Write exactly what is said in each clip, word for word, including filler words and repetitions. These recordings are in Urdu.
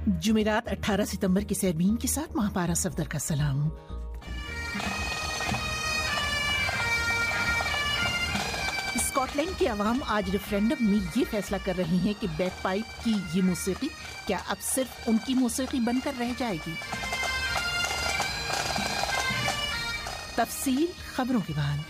جمعرات اٹھارہ ستمبر کی سیربین کے ساتھ ماہپارہ صفدر کا سلام۔ اسکاٹ لینڈ کے عوام آج ریفرینڈم میں یہ فیصلہ کر رہے ہیں کہ بیک پائپ کی یہ موسیقی کیا اب صرف ان کی موسیقی بن کر رہ جائے گی۔ تفصیل خبروں کے بعد۔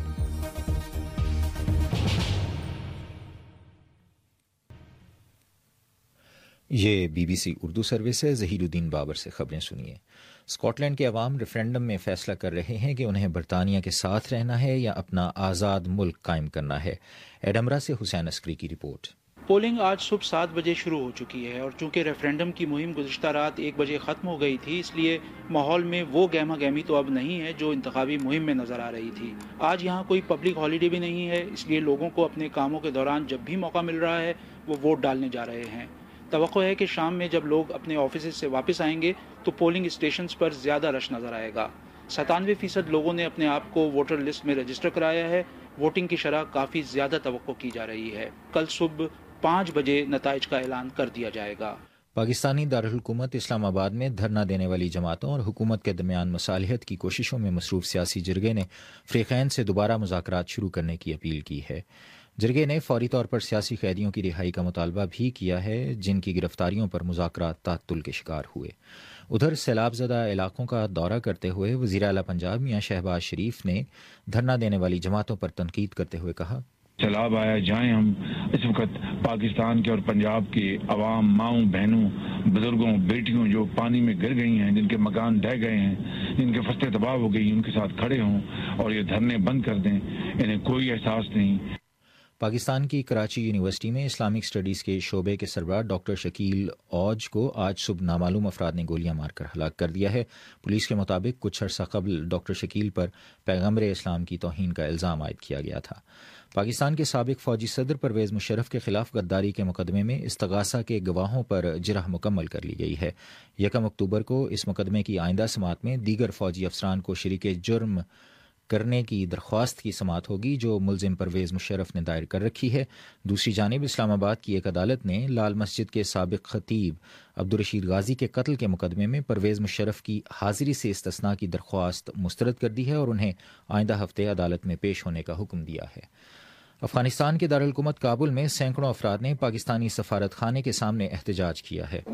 یہ B be C Urdu service ہے۔ ظہیر الدین بابر سے خبریں سنیے۔ اسکاٹ لینڈ کے عوام ریفرینڈم میں فیصلہ کر رہے ہیں کہ انہیں برطانیہ کے ساتھ رہنا ہے یا اپنا آزاد ملک قائم کرنا ہے۔ ایڈنبرا سے حسین عسکری کی رپورٹ۔ پولنگ آج صبح سات بجے شروع ہو چکی ہے اور چونکہ ریفرینڈم کی مہم گزشتہ رات ایک بجے ختم ہو گئی تھی، اس لیے ماحول میں وہ گہما گہمی تو اب نہیں ہے جو انتخابی مہم میں نظر آ رہی تھی۔ آج یہاں کوئی پبلک ہالیڈے بھی نہیں ہے، اس لیے لوگوں کو اپنے کاموں کے دوران جب بھی موقع مل رہا ہے وہ ووٹ ڈالنے جا رہے ہیں۔ توقع ہے کہ شام میں جب لوگ اپنے آفیسز سے واپس آئیں گے تو پولنگ اسٹیشنز پر زیادہ رش نظر آئے گا۔ ستانوے فیصد لوگوں نے اپنے آپ کو ووٹر لسٹ میں رجسٹر کرایا ہے۔ ووٹنگ کی شرح کافی زیادہ توقع کی جا رہی ہے۔ کل صبح پانچ بجے نتائج کا اعلان کر دیا جائے گا۔ پاکستانی دارالحکومت اسلام آباد میں دھرنا دینے والی جماعتوں اور حکومت کے درمیان مصالحت کی کوششوں میں مصروف سیاسی جرگے نے فریقین سے دوبارہ مذاکرات شروع کرنے کی اپیل کی ہے۔ جرگے نے فوری طور پر سیاسی قیدیوں کی رہائی کا مطالبہ بھی کیا ہے جن کی گرفتاریوں پر مذاکرات تعطل کے شکار ہوئے۔ ادھر سیلاب زدہ علاقوں کا دورہ کرتے ہوئے وزیر اعلیٰ پنجاب میاں شہباز شریف نے دھرنا دینے والی جماعتوں پر تنقید کرتے ہوئے کہا، سیلاب آیا جائیں ہم اس وقت پاکستان کے اور پنجاب کے عوام، ماؤں بہنوں، بزرگوں، بیٹیوں جو پانی میں گر گئی ہیں، جن کے مکان ڈھہ گئے ہیں، جن کے فصلیں تباہ ہو گئی، ان کے ساتھ کھڑے ہوں اور یہ دھرنے بند کر دیں۔ انہیں کوئی احساس نہیں۔ پاکستان کی کراچی یونیورسٹی میں اسلامک اسٹڈیز کے شعبے کے سربراہ ڈاکٹر شکیل اوج کو آج صبح نامعلوم افراد نے گولیاں مار کر ہلاک کر دیا ہے۔ پولیس کے مطابق کچھ عرصہ قبل ڈاکٹر شکیل پر پیغمبر اسلام کی توہین کا الزام عائد کیا گیا تھا۔ پاکستان کے سابق فوجی صدر پرویز مشرف کے خلاف غداری کے مقدمے میں استغاثہ کے گواہوں پر جرح مکمل کر لی گئی ہے۔ یکم اکتوبر کو اس مقدمے کی آئندہ سماعت میں دیگر فوجی افسران کو شریک جرم کرنے کی درخواست کی سماعت ہوگی جو ملزم پرویز مشرف نے دائر کر رکھی ہے۔ دوسری جانب اسلام آباد کی ایک عدالت نے لال مسجد کے سابق خطیب عبدالرشید غازی کے قتل کے مقدمے میں پرویز مشرف کی حاضری سے استثناء کی درخواست مسترد کر دی ہے اور انہیں آئندہ ہفتے عدالت میں پیش ہونے کا حکم دیا ہے۔ افغانستان کے دارالحکومت کابل میں سینکڑوں افراد نے پاکستانی سفارت خانے کے سامنے احتجاج کیا ہے۔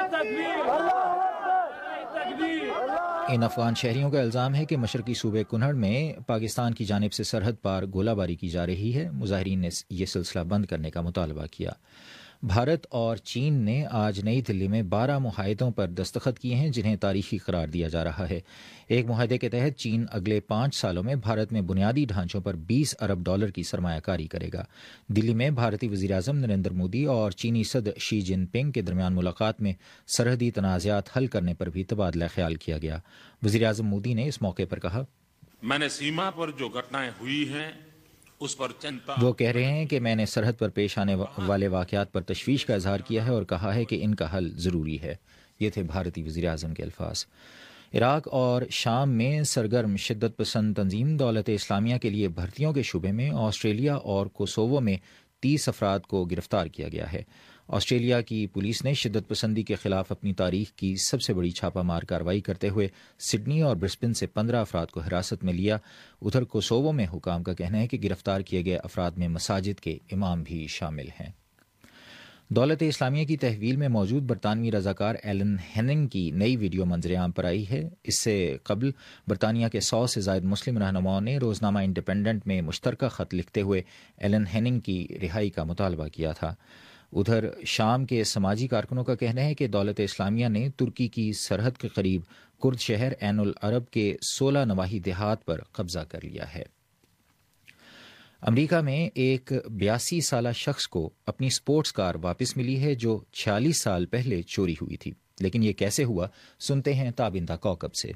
ان افغان شہریوں کا الزام ہے کہ مشرقی صوبے کنڑ میں پاکستان کی جانب سے سرحد پار گولہ باری کی جا رہی ہے۔ مظاہرین نے یہ سلسلہ بند کرنے کا مطالبہ کیا۔ بھارت اور چین نے آج نئی دلی میں بارہ معاہدوں پر دستخط کیے ہیں جنہیں تاریخی قرار دیا جا رہا ہے۔ ایک معاہدے کے تحت چین اگلے پانچ سالوں میں بھارت میں بنیادی ڈھانچوں پر بیس ارب ڈالر کی سرمایہ کاری کرے گا۔ دلی میں بھارتی وزیر اعظم نریندر مودی اور چینی صدر شی جن پنگ کے درمیان ملاقات میں سرحدی تنازعات حل کرنے پر بھی تبادلہ خیال کیا گیا۔ وزیر اعظم مودی نے اس موقع پر کہا، میں نے سیما پر جو گھٹنائیں ہوئی ہیں اس پر چنتا وہ کہہ رہے ہیں کہ میں نے سرحد پر پیش آنے والے واقعات پر تشویش کا اظہار کیا ہے اور کہا ہے کہ ان کا حل ضروری ہے۔ یہ تھے بھارتی وزیر اعظم کے الفاظ۔ عراق اور شام میں سرگرم شدت پسند تنظیم دولت اسلامیہ کے لیے بھرتیوں کے شعبے میں آسٹریلیا اور کوسوو میں تیس افراد کو گرفتار کیا گیا ہے۔ آسٹریلیا کی پولیس نے شدت پسندی کے خلاف اپنی تاریخ کی سب سے بڑی چھاپہ مار کارروائی کرتے ہوئے سڈنی اور برسبن سے پندرہ افراد کو حراست میں لیا۔ ادھر کوسوو میں حکام کا کہنا ہے کہ گرفتار کیے گئے افراد میں مساجد کے امام بھی شامل ہیں۔ دولت اسلامیہ کی تحویل میں موجود برطانوی رضاکار ایلن ہیننگ کی نئی ویڈیو منظر عام پر آئی ہے۔ اس سے قبل برطانیہ کے سو سے زائد مسلم رہنماؤں نے روزنامہ انڈیپینڈنٹ میں مشترکہ خط لکھتے ہوئے ایلن ہیننگ کی رہائی کا مطالبہ کیا تھا۔ ادھر شام کے سماجی کارکنوں کا کہنا ہے کہ دولت اسلامیہ نے ترکی کی سرحد کے قریب کرد شہر عین العرب کے سولہ نواحی دیہات پر قبضہ کر لیا ہے۔ امریکہ میں ایک بیاسی سالہ شخص کو اپنی سپورٹس کار واپس ملی ہے جو چھیالیس سال پہلے چوری ہوئی تھی، لیکن یہ کیسے ہوا، سنتے ہیں تابندہ کوکب سے۔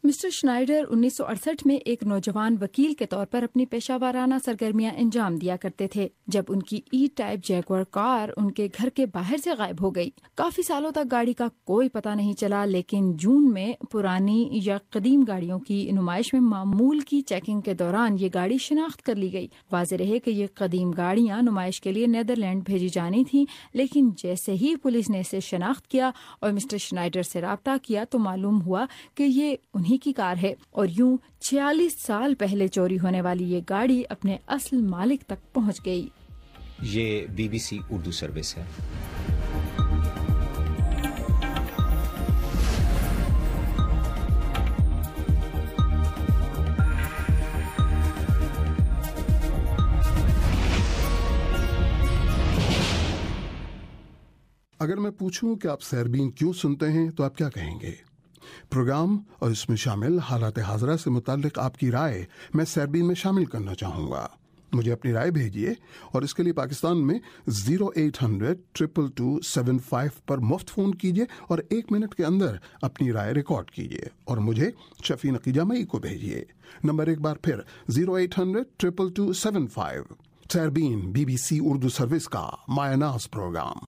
مسٹر شنائڈر انیس سو اڑسٹھ میں ایک نوجوان وکیل کے طور پر اپنی پیشہ وارانہ سرگرمیاں انجام دیا کرتے تھے جب ان کی ای ٹائپ جیگوار کار ان کے گھر کے باہر سے غائب ہو گئی۔ کافی سالوں تک گاڑی کا کوئی پتہ نہیں چلا، لیکن جون میں پرانی یا قدیم گاڑیوں کی نمائش میں معمول کی چیکنگ کے دوران یہ گاڑی شناخت کر لی گئی۔ واضح رہے کہ یہ قدیم گاڑیاں نمائش کے لیے نیدرلینڈ بھیجی جانی تھیں، لیکن جیسے ہی پولیس نے اسے شناخت کیا اور مسٹر شنائڈر سے رابطہ کیا تو معلوم ہوا کہ یہ انہی کی کار ہے، اور یوں چھیالیس سال پہلے چوری ہونے والی یہ گاڑی اپنے اصل مالک تک پہنچ گئی۔ یہ B be C Urdu service ہے۔ اگر میں پوچھوں کہ آپ سیربین کیوں سنتے ہیں تو آپ کیا کہیں گے؟ پروگرام اور اس میں شامل حالات حاضرہ سے متعلق آپ کی رائے میں سیربین میں شامل کرنا چاہوں گا۔ مجھے اپنی رائے بھیجیے اور اس کے لیے پاکستان میں zero eight hundred triple two seven five پر مفت فون کیجیے اور ایک منٹ کے اندر اپنی رائے ریکارڈ کیجیے اور مجھے شفیع نقی جامعی کو بھیجیے۔ نمبر ایک بار پھر zero eight hundred triple two seven five. Sairbeen B be C Urdu service کا مایہ ناز programme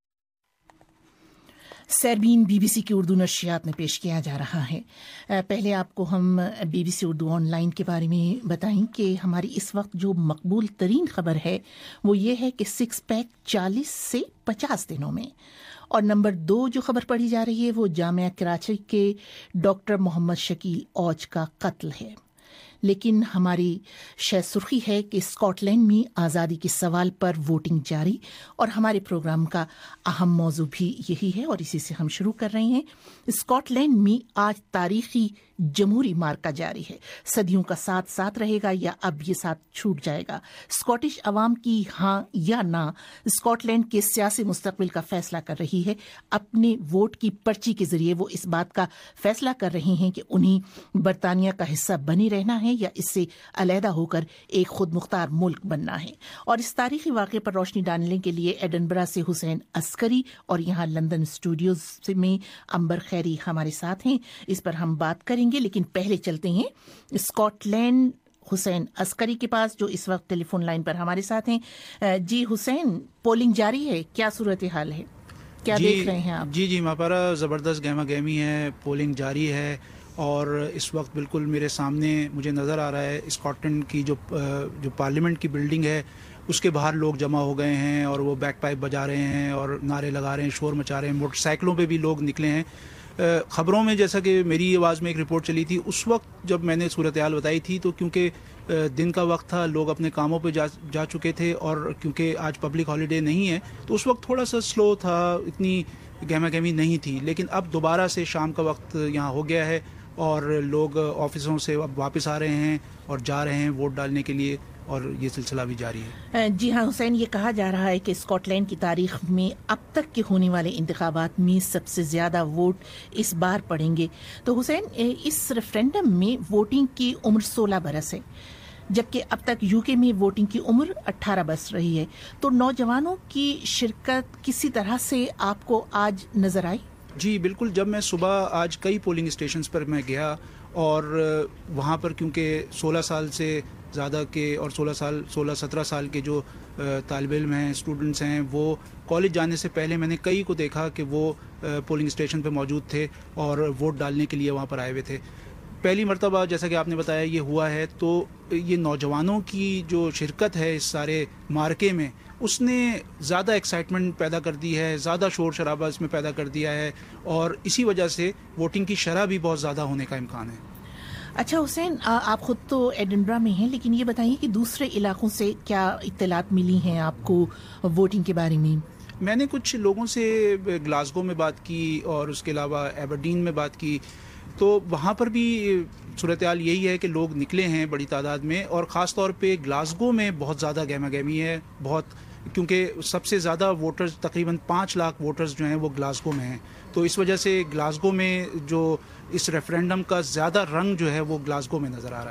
Sairbeen B be C کی اردو نشریات میں پیش کیا جا رہا ہے۔ پہلے آپ کو ہم B be C Urdu online کے بارے میں بتائیں کہ ہماری اس وقت جو مقبول ترین خبر ہے وہ یہ ہے کہ سکس پیک چالیس سے پچاس دنوں میں، اور نمبر دو جو خبر پڑھی جا رہی ہے وہ جامعہ کراچی کے ڈاکٹر محمد شکیل اوج کا قتل ہے۔ لیکن ہماری شہ سرخی ہے کہ اسکاٹ لینڈ میں آزادی کے سوال پر ووٹنگ جاری، اور ہمارے پروگرام کا اہم موضوع بھی یہی ہے اور اسی سے ہم شروع کر رہے ہیں۔ اسکاٹ لینڈ میں آج تاریخی جمہوری مارکا جاری ہے۔ صدیوں کا ساتھ ساتھ رہے گا یا اب یہ ساتھ چھوٹ جائے گا؟ اسکاٹش عوام کی ہاں یا نہ اسکاٹ لینڈ کے سیاسی مستقبل کا فیصلہ کر رہی ہے۔ اپنے ووٹ کی پرچی کے ذریعے وہ اس بات کا فیصلہ کر رہے ہیں کہ انہیں برطانیہ کا حصہ بنی رہنا ہے یا اس سے علیحدہ ہو کر ایک خود مختار ملک بننا ہے۔ اور اس تاریخی واقعے پر روشنی ڈالنے کے لیے ایڈنبرا سے حسین عسکری اور یہاں لندن اسٹوڈیوز میں امبر خیری ہمارے ساتھ ہیں۔ اس پر ہم بات کریں گے، لیکن پہلے چلتے ہیں اسکاٹ لینڈ حسین عسکری کے پاس جو اس وقت ٹیلی فون لائن پر ہمارے ساتھ ہیں۔ جی حسین، پولنگ جاری ہے، کیا صورتحال ہے، کیا جی دیکھ رہے ہیں آپ؟ جی جی ماپارا زبردست گہما گہمی ہے، پولنگ جاری ہے، اور اس وقت بالکل میرے سامنے مجھے نظر آ رہا ہے اسکاٹ لینڈ کی جو جو پارلیمنٹ کی بلڈنگ ہے اس کے باہر لوگ جمع ہو گئے ہیں اور وہ بیک پائپ بجا رہے ہیں اور نعرے لگا رہے ہیں، شور مچا رہے ہیں، موٹر سائیکلوں پہ بھی لوگ نکلے ہیں۔ خبروں میں جیسا کہ میری آواز میں ایک رپورٹ چلی تھی، اس وقت جب میں نے صورتحال بتائی تھی تو کیونکہ دن کا وقت تھا، لوگ اپنے کاموں پہ جا جا چکے تھے، اور کیونکہ آج پبلک ہالیڈے نہیں ہے تو اس وقت تھوڑا سا سلو تھا، اتنی گہما گہمی نہیں تھی۔ لیکن اب دوبارہ سے شام کا وقت یہاں ہو گیا ہے اور لوگ آفسوں سے اب واپس آ رہے ہیں اور جا رہے ہیں ووٹ ڈالنے کے لیے، اور یہ سلسلہ بھی جاری ہے۔ جی ہاں حسین، یہ کہا جا رہا ہے کہ اسکاٹ لینڈ کی تاریخ میں اب تک کے ہونے والے انتخابات میں سب سے زیادہ ووٹ اس بار پڑیں گے۔ تو حسین، اس ریفرینڈم میں ووٹنگ کی عمر سولہ برس ہے، جبکہ اب تک یو کے میں ووٹنگ کی عمر اٹھارہ برس رہی ہے، تو نوجوانوں کی شرکت کسی طرح سے آپ کو آج نظر آئی؟ جی بالکل، جب میں صبح آج کئی پولنگ اسٹیشنز پر میں گیا اور وہاں پر کیونکہ سولہ سال سے زیادہ کے اور سولہ سال سولہ سترہ سال کے جو طالب علم ہیں، اسٹوڈنٹس ہیں، وہ کالج جانے سے پہلے میں نے کئی کو دیکھا کہ وہ پولنگ اسٹیشن پہ موجود تھے اور ووٹ ڈالنے کے لیے وہاں پر آئے ہوئے تھے۔ پہلی مرتبہ جیسا کہ آپ نے بتایا یہ ہوا ہے، تو یہ نوجوانوں کی جو شرکت ہے اس سارے مارکے میں، اس نے زیادہ ایکسائٹمنٹ پیدا کر دی ہے، زیادہ شور شرابہ اس میں پیدا کر دیا ہے، اور اسی وجہ سے ووٹنگ کی شرح بھی بہت زیادہ ہونے کا امکان ہے۔ اچھا حسین، آپ خود تو ایڈنبرا میں ہیں، لیکن یہ بتائیے کہ دوسرے علاقوں سے کیا اطلاعات ملی ہیں آپ کو ووٹنگ کے بارے میں؟ میں نے کچھ لوگوں سے گلاسگو میں بات کی اور اس کے علاوہ ایبرڈین میں بات کی، تو وہاں پر بھی صورتحال یہی ہے کہ لوگ نکلے ہیں بڑی تعداد میں، اور خاص طور پہ گلاسگو میں بہت زیادہ گہما گہمی ہے، بہت، کیونکہ سب سے زیادہ ووٹرز تقریباً پانچ لاکھ ووٹرز جو ہیں وہ گلاسگو میں ہیں، تو اس وجہ سے گلاسگو میں جو اس ریفرینڈم کا زیادہ رنگ جو ہے وہ گلاسگو میں نظر آ رہا ہے۔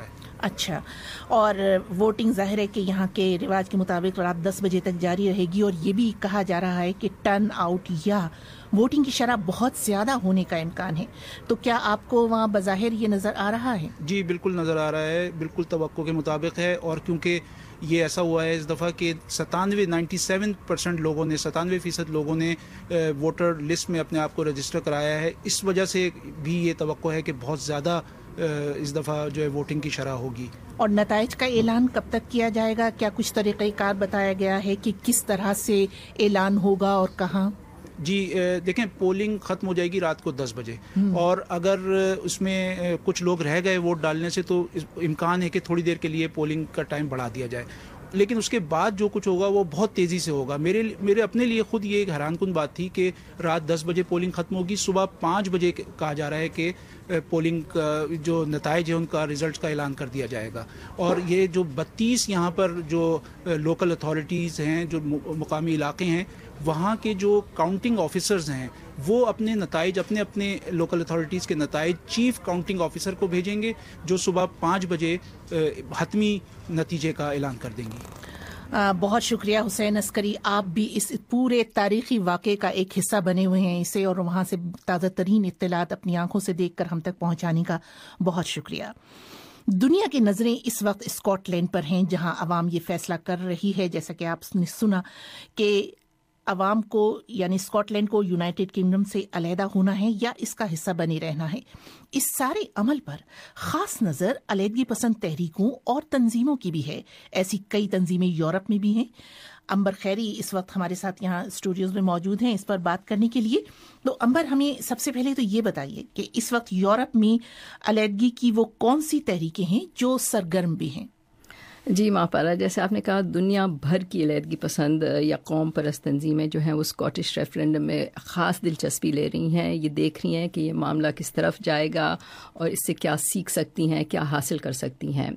اچھا, اور ووٹنگ ظاہر ہے کہ یہاں کے رواج کے مطابق رات دس بجے تک جاری رہے گی, اور یہ بھی کہا جا رہا ہے کہ ٹرن آؤٹ یا ووٹنگ کی شرح بہت زیادہ ہونے کا امکان ہے, تو کیا آپ کو وہاں بظاہر یہ نظر آ رہا ہے؟ جی بالکل نظر آ رہا ہے, بالکل توقع کے مطابق ہے, اور کیونکہ یہ ایسا ہوا ہے اس دفعہ کہ ستانوے نائنٹی سیون پرسینٹ لوگوں نے ستانوے فیصد لوگوں نے ووٹر لسٹ میں اپنے آپ کو رجسٹر کرایا ہے, اس وجہ سے بھی یہ توقع ہے کہ بہت زیادہ اس دفعہ جو ہے ووٹنگ کی شرح ہوگی. اور نتائج کا اعلان کب تک کیا جائے گا؟ کیا کچھ طریقہ کار بتایا گیا ہے کہ کس طرح سے اعلان ہوگا اور کہاں؟ جی دیکھیں, پولنگ ختم ہو جائے گی رات کو دس بجے, اور اگر اس میں کچھ لوگ رہ گئے ووٹ ڈالنے سے تو امکان ہے کہ تھوڑی دیر کے لیے پولنگ کا ٹائم بڑھا دیا جائے, لیکن اس کے بعد جو کچھ ہوگا وہ بہت تیزی سے ہوگا. میرے میرے اپنے لیے خود یہ ایک حیران کن بات تھی کہ رات دس بجے پولنگ ختم ہوگی, صبح پانچ بجے کہا جا رہا ہے کہ پولنگ جو نتائج ہیں ان کا ریزلٹس کا اعلان کر دیا جائے گا. اور یہ جو بتیس یہاں پر جو لوکل اتھارٹیز ہیں, جو مقامی علاقے ہیں, وہاں کے جو کاؤنٹنگ آفیسرز ہیں وہ اپنے نتائج اپنے اپنے لوکل اتھارٹیز کے نتائج چیف کاؤنٹنگ آفیسر کو بھیجیں گے, جو صبح پانچ بجے حتمی نتیجے کا اعلان کر دیں گے. بہت شکریہ حسین عسکری, آپ بھی اس پورے تاریخی واقعے کا ایک حصہ بنے ہوئے ہیں اسے, اور وہاں سے تازہ ترین اطلاعات اپنی آنکھوں سے دیکھ کر ہم تک پہنچانے کا بہت شکریہ. دنیا کی نظریں اس وقت اسکاٹ لینڈ پر ہیں, جہاں عوام یہ فیصلہ کر رہی ہے, جیسا کہ آپ نے سنا, کہ عوام کو یعنی اسکاٹ لینڈ کو یونائٹڈ کنگڈم سے علیحدہ ہونا ہے یا اس کا حصہ بنے رہنا ہے. اس سارے عمل پر خاص نظر علیحدگی پسند تحریکوں اور تنظیموں کی بھی ہے. ایسی کئی تنظیمیں یورپ میں بھی ہیں. امبر خیری اس وقت ہمارے ساتھ یہاں اسٹوڈیوز میں موجود ہیں اس پر بات کرنے کے لیے. تو امبر, ہمیں سب سے پہلے تو یہ بتائیے کہ اس وقت یورپ میں علیحدگی کی وہ کون سی تحریکیں ہیں جو سرگرم بھی ہیں؟ جی ماپارا, جیسے آپ نے کہا, دنیا بھر کی علیحدگی پسند یا قوم پرست تنظیمیں جو ہیں وہ اسکاٹش ریفرینڈم میں خاص دلچسپی لے رہی ہیں. یہ دیکھ رہی ہیں کہ یہ معاملہ کس طرف جائے گا اور اس سے کیا سیکھ سکتی ہیں, کیا حاصل کر سکتی ہیں.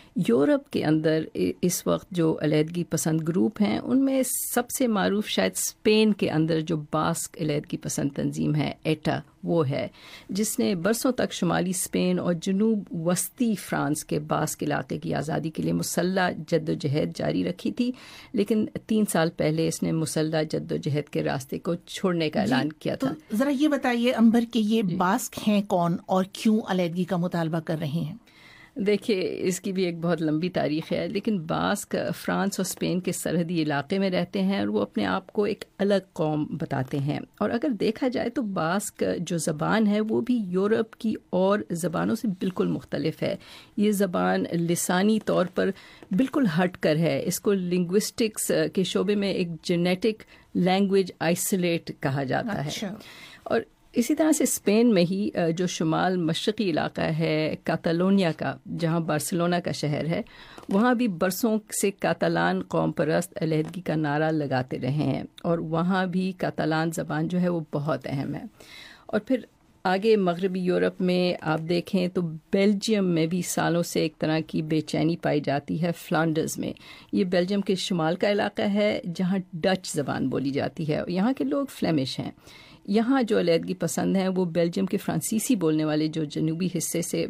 یورپ کے اندر اس وقت جو علیحدگی پسند گروپ ہیں ان میں سب سے معروف شاید اسپین کے اندر جو باسک علیحدگی پسند تنظیم ہے, ایٹا, وہ ہے, جس نے برسوں تک شمالی اسپین اور جنوب وسطی فرانس کے باسک علاقے کی آزادی کے لیے مسلح جد و جہد جاری رکھی تھی, لیکن تین سال پہلے اس نے مسلح جد و جہد کے راستے کو چھوڑنے کا اعلان کیا تھا. ذرا یہ بتائیے امبر کہ یہ باسک ہیں کون اور کیوں علیحدگی کا مطالبہ کر رہے ہیں؟ دیکھیے, اس کی بھی ایک بہت لمبی تاریخ ہے, لیکن باسک فرانس اور اسپین کے سرحدی علاقے میں رہتے ہیں اور وہ اپنے آپ کو ایک الگ قوم بتاتے ہیں. اور اگر دیکھا جائے تو باسک جو زبان ہے وہ بھی یورپ کی اور زبانوں سے بالکل مختلف ہے. یہ زبان لسانی طور پر بالکل ہٹ کر ہے. اس کو لنگوسٹکس کے شعبے میں ایک جینیٹک لینگویج آئسولیٹ کہا جاتا ہے. اور اسی طرح سے اسپین میں ہی جو شمال مشرقی علاقہ ہے کاتالونیا کا, جہاں بارسلونا کا شہر ہے, وہاں بھی برسوں سے کاتالان قوم پرست علیحدگی کا نعرہ لگاتے رہے ہیں, اور وہاں بھی کاتالان زبان جو ہے وہ بہت اہم ہے. اور پھر آگے مغربی یورپ میں آپ دیکھیں تو بیلجیم میں بھی سالوں سے ایک طرح کی بے چینی پائی جاتی ہے. فلانڈرز میں, یہ بیلجیم کے شمال کا علاقہ ہے جہاں ڈچ زبان بولی جاتی ہے. یہاں کے لوگ فلیمش ہیں. یہاں جو علیحدگی پسند ہیں وہ بیلجیم کے فرانسیسی بولنے والے جو جنوبی حصے سے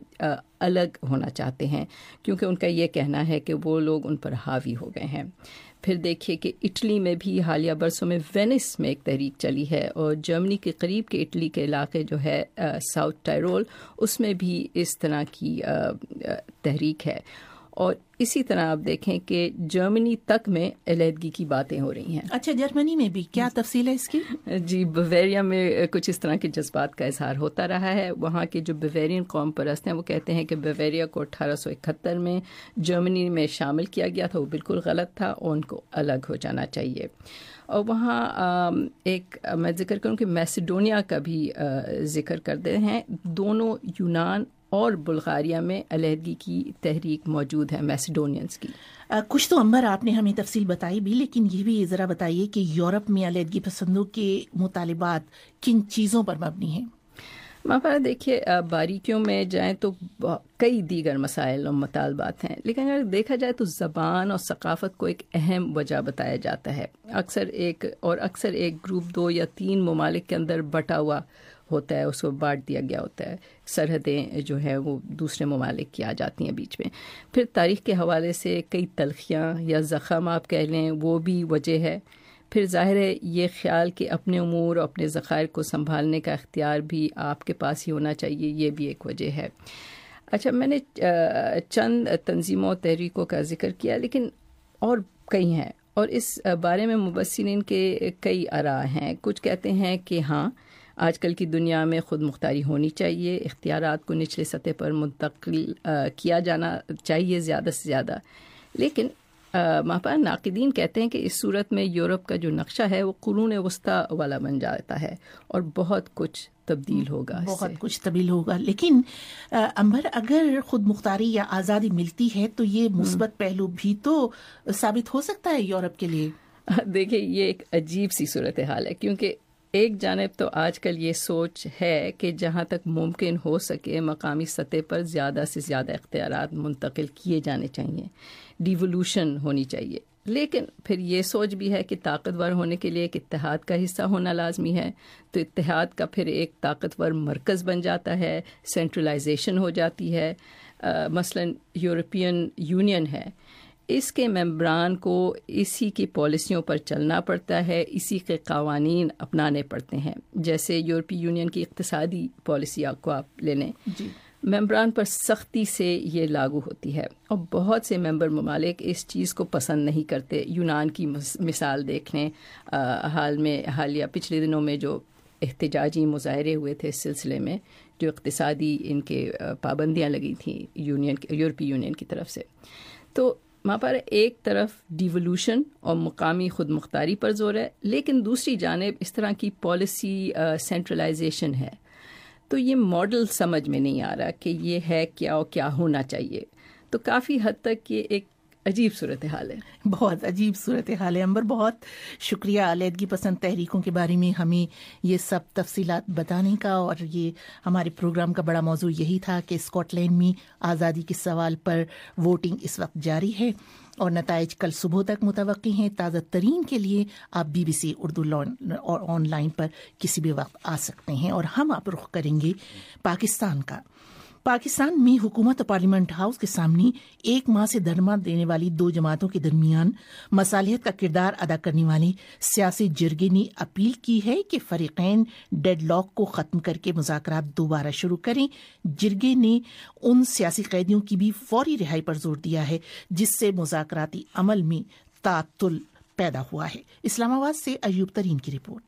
الگ ہونا چاہتے ہیں, کیونکہ ان کا یہ کہنا ہے کہ وہ لوگ ان پر حاوی ہو گئے ہیں. پھر دیکھیے کہ اٹلی میں بھی حالیہ برسوں میں وینس میں ایک تحریک چلی ہے, اور جرمنی کے قریب کے اٹلی کے علاقے جو ہے ساؤتھ ٹائرول, اس میں بھی اس طرح کی تحریک ہے. اور اسی طرح آپ دیکھیں کہ جرمنی تک میں علیحدگی کی باتیں ہو رہی ہیں. اچھا, جرمنی میں بھی کیا تفصیل ہے اس کی؟ جی, بویریا میں کچھ اس طرح کے جذبات کا اظہار ہوتا رہا ہے. وہاں کے جو بویرین قوم پرست ہیں وہ کہتے ہیں کہ بویریا کو اٹھارہ سو اکہتر میں جرمنی میں شامل کیا گیا تھا, وہ بالکل غلط تھا اور ان کو الگ ہو جانا چاہیے. اور وہاں ایک میں ذکر کروں کہ میسیڈونیا کا بھی ذکر کرتے ہیں. دونوں یونان اور بلغاریہ میں علیحدگی کی تحریک موجود ہے, میسیڈونینز کی. کچھ تو امبر آپ نے ہمیں تفصیل بتائی بھی, لیکن یہ بھی ذرا بتائیے کہ یورپ میں علیحدگی پسندوں کے مطالبات کن چیزوں پر مبنی ہیں؟ وہاں پر دیکھیے باریکیوں میں جائیں تو کئی دیگر مسائل اور مطالبات ہیں، لیکن اگر دیکھا جائے تو زبان اور ثقافت کو ایک اہم وجہ بتایا جاتا ہے. اکثر ایک اور اکثر ایک گروپ دو یا تین ممالک کے اندر بٹا ہوا ہوتا ہے، اس کو بانٹ دیا گیا ہوتا ہے، سرحدیں جو ہے وہ دوسرے ممالک کی آ جاتی ہیں بیچ میں. پھر تاریخ کے حوالے سے کئی تلخیاں یا زخم آپ کہہ لیں وہ بھی وجہ ہے. پھر ظاہر ہے یہ خیال کہ اپنے امور اور اپنے ذخائر کو سنبھالنے کا اختیار بھی آپ کے پاس ہی ہونا چاہیے، یہ بھی ایک وجہ ہے. اچھا، میں نے چند تنظیموں اور تحریکوں کا ذکر کیا، لیکن اور کئی ہیں، اور اس بارے میں مبصرین کے کئی آراء ہیں. کچھ کہتے ہیں کہ ہاں آج کل کی دنیا میں خود مختاری ہونی چاہیے، اختیارات کو نچلے سطح پر منتقل کیا جانا چاہیے زیادہ سے زیادہ. لیکن ماپا ناقدین کہتے ہیں کہ اس صورت میں یورپ کا جو نقشہ ہے وہ قرون وسطیٰ والا بن جاتا ہے اور بہت کچھ تبدیل ہوگا، بہت کچھ تبدیل ہوگا. لیکن امبر، اگر خود مختاری یا آزادی ملتی ہے تو یہ مثبت پہلو بھی تو ثابت ہو سکتا ہے یورپ کے لیے. دیکھیں، یہ ایک عجیب سی صورتحال ہے، کیونکہ ایک جانب تو آج کل یہ سوچ ہے کہ جہاں تک ممکن ہو سکے مقامی سطح پر زیادہ سے زیادہ اختیارات منتقل کیے جانے چاہیے، ڈیولوشن ہونی چاہیے. لیکن پھر یہ سوچ بھی ہے کہ طاقتور ہونے کے لیے ایک اتحاد کا حصہ ہونا لازمی ہے، تو اتحاد کا پھر ایک طاقتور مرکز بن جاتا ہے، سینٹرلائزیشن ہو جاتی ہے. مثلاً یورپین یونین ہے، اس کے ممبران کو اسی کی پالیسیوں پر چلنا پڑتا ہے، اسی کے قوانین اپنانے پڑتے ہیں. جیسے یورپی یونین کی اقتصادی پالیسی آپ کو آپ لے لیں، جی. ممبران پر سختی سے یہ لاگو ہوتی ہے، اور بہت سے ممبر ممالک اس چیز کو پسند نہیں کرتے. یونان کی مثال دیکھ لیں، حال میں حالیہ پچھلے دنوں میں جو احتجاجی مظاہرے ہوئے تھے اس سلسلے میں، جو اقتصادی ان کے پابندیاں لگی تھیں یونین یورپی یونین کی طرف سے. تو وہاں پر ایک طرف ڈیولوشن اور مقامی خود مختاری پر زور ہے، لیکن دوسری جانب اس طرح کی پالیسی سینٹرلائزیشن ہے. تو یہ ماڈل سمجھ میں نہیں آ رہا کہ یہ ہے کیا اور کیا ہونا چاہیے. تو کافی حد تک یہ ایک عجیب صورتحال ہے، بہت عجیب صورتحال ہے. امبر، بہت شکریہ علیحدگی پسند تحریکوں کے بارے میں ہمیں یہ سب تفصیلات بتانے کا. اور یہ ہمارے پروگرام کا بڑا موضوع یہی تھا کہ اسکاٹ لینڈ میں آزادی کے سوال پر ووٹنگ اس وقت جاری ہے اور نتائج کل صبح تک متوقع ہیں. تازہ ترین کے لیے آپ بی بی سی اردو اور آن لائن پر کسی بھی وقت آ سکتے ہیں. اور ہم آپ رخ کریں گے پاکستان کا. پاکستان میں حکومت اور پارلیمنٹ ہاؤس کے سامنے ایک ماہ سے دھرنا دینے والی دو جماعتوں کے درمیان مصالحت کا کردار ادا کرنے والے سیاسی جرگے نے اپیل کی ہے کہ فریقین ڈیڈ لاک کو ختم کر کے مذاکرات دوبارہ شروع کریں. جرگے نے ان سیاسی قیدیوں کی بھی فوری رہائی پر زور دیا ہے جس سے مذاکراتی عمل میں تعطل پیدا ہوا ہے. اسلام آباد سے ایوب ترین کی رپورٹ.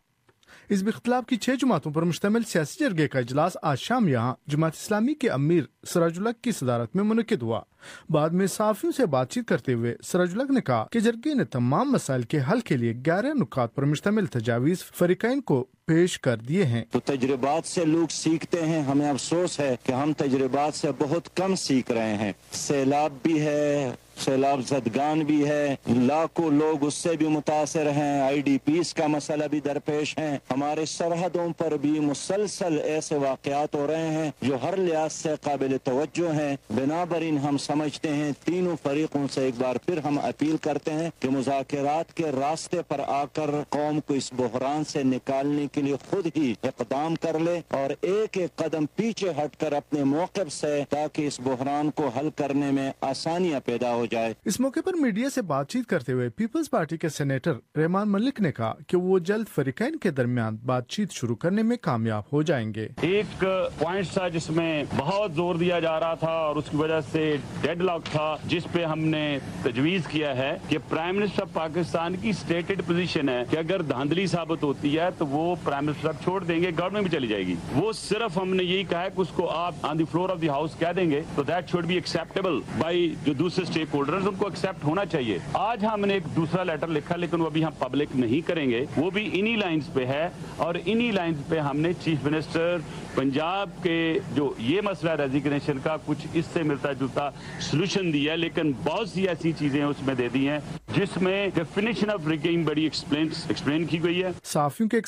اس اختلاف کی چھ جماعتوں پر مشتمل سیاسی جرگے کا اجلاس آج شام یہاں جماعت اسلامی کے امیر سراج الحق کی صدارت میں منعقد ہوا. بعد میں صحافیوں سے بات چیت کرتے ہوئے سراج الحق نے کہا کہ جرگے نے تمام مسائل کے حل کے لیے گیارہ نکات پر مشتمل تجاویز فریقین کو پیش کر دیے ہیں. تو تجربات سے لوگ سیکھتے ہیں. ہمیں افسوس ہے کہ ہم تجربات سے بہت کم سیکھ رہے ہیں. سیلاب بھی ہے، سیلاب زدگان بھی ہے، لاکھوں لوگ اس سے بھی متاثر ہیں. آئی ڈی پیز کا مسئلہ بھی درپیش ہے. ہمارے سرحدوں پر بھی مسلسل ایسے واقعات ہو رہے ہیں جو ہر لحاظ سے قابل توجہ ہیں. بنابراین ہم سمجھتے ہیں تینوں فریقوں سے ایک بار پھر ہم اپیل کرتے ہیں کہ مذاکرات کے راستے پر آ کر قوم کو اس بحران سے نکالنے کے لیے خود ہی اقدام کر لے اور ایک ایک قدم پیچھے ہٹ کر اپنے موقف سے، تاکہ اس بحران کو حل کرنے میں آسانیاں پیدا ہو جائے. اس موقع پر میڈیا سے بات چیت کرتے ہوئے پیپلز پارٹی کے سینیٹر رحمان ملک نے کہا کہ وہ جلد فریقین کے درمیان بات چیت شروع کرنے میں کامیاب ہو جائیں گے. ایک پوائنٹ تھا جس میں بہت زور دیا جا رہا تھا اور اس کی وجہ سے ڈیڈ لاک تھا، جس پہ ہم نے تجویز کیا ہے کہ پرائم منسٹر پاکستان کی اسٹیٹڈ پوزیشن ہے کہ اگر دھاندلی ثابت ہوتی ہے تو وہ پرائم منسٹر چھوڑ دیں گے، گورنمنٹ بھی چلی جائے گی. وہ صرف ہم نے یہی کہا ہے کہ اس کو آپ on the floor of the house کہہ دیں گے تو that should be acceptable by جو دوسرے اسٹیک ہولڈرز، ان کو ایکسیپٹ ہونا چاہیے. آج ہم نے ایک دوسرا لیٹر لکھا لیکن وہ ابھی ہم پبلک نہیں کریں گے. وہ بھی انہی لائنز پہ ہے اور انہی لائنز پہ ہم نے چیف منسٹر پنجاب کے جو یہ مسئلہ ریزیگنیشن کا کچھ اس سے ملتا جلتا سولوشن دیا ہے، لیکن بہت سی ایسی چیزیں اس میں دے دی ہیں جس میں ڈیفینیشن آف ریگنگ بڑی ایکسپلین کی گئی ہے. صحافیوں کے ایک سوال کے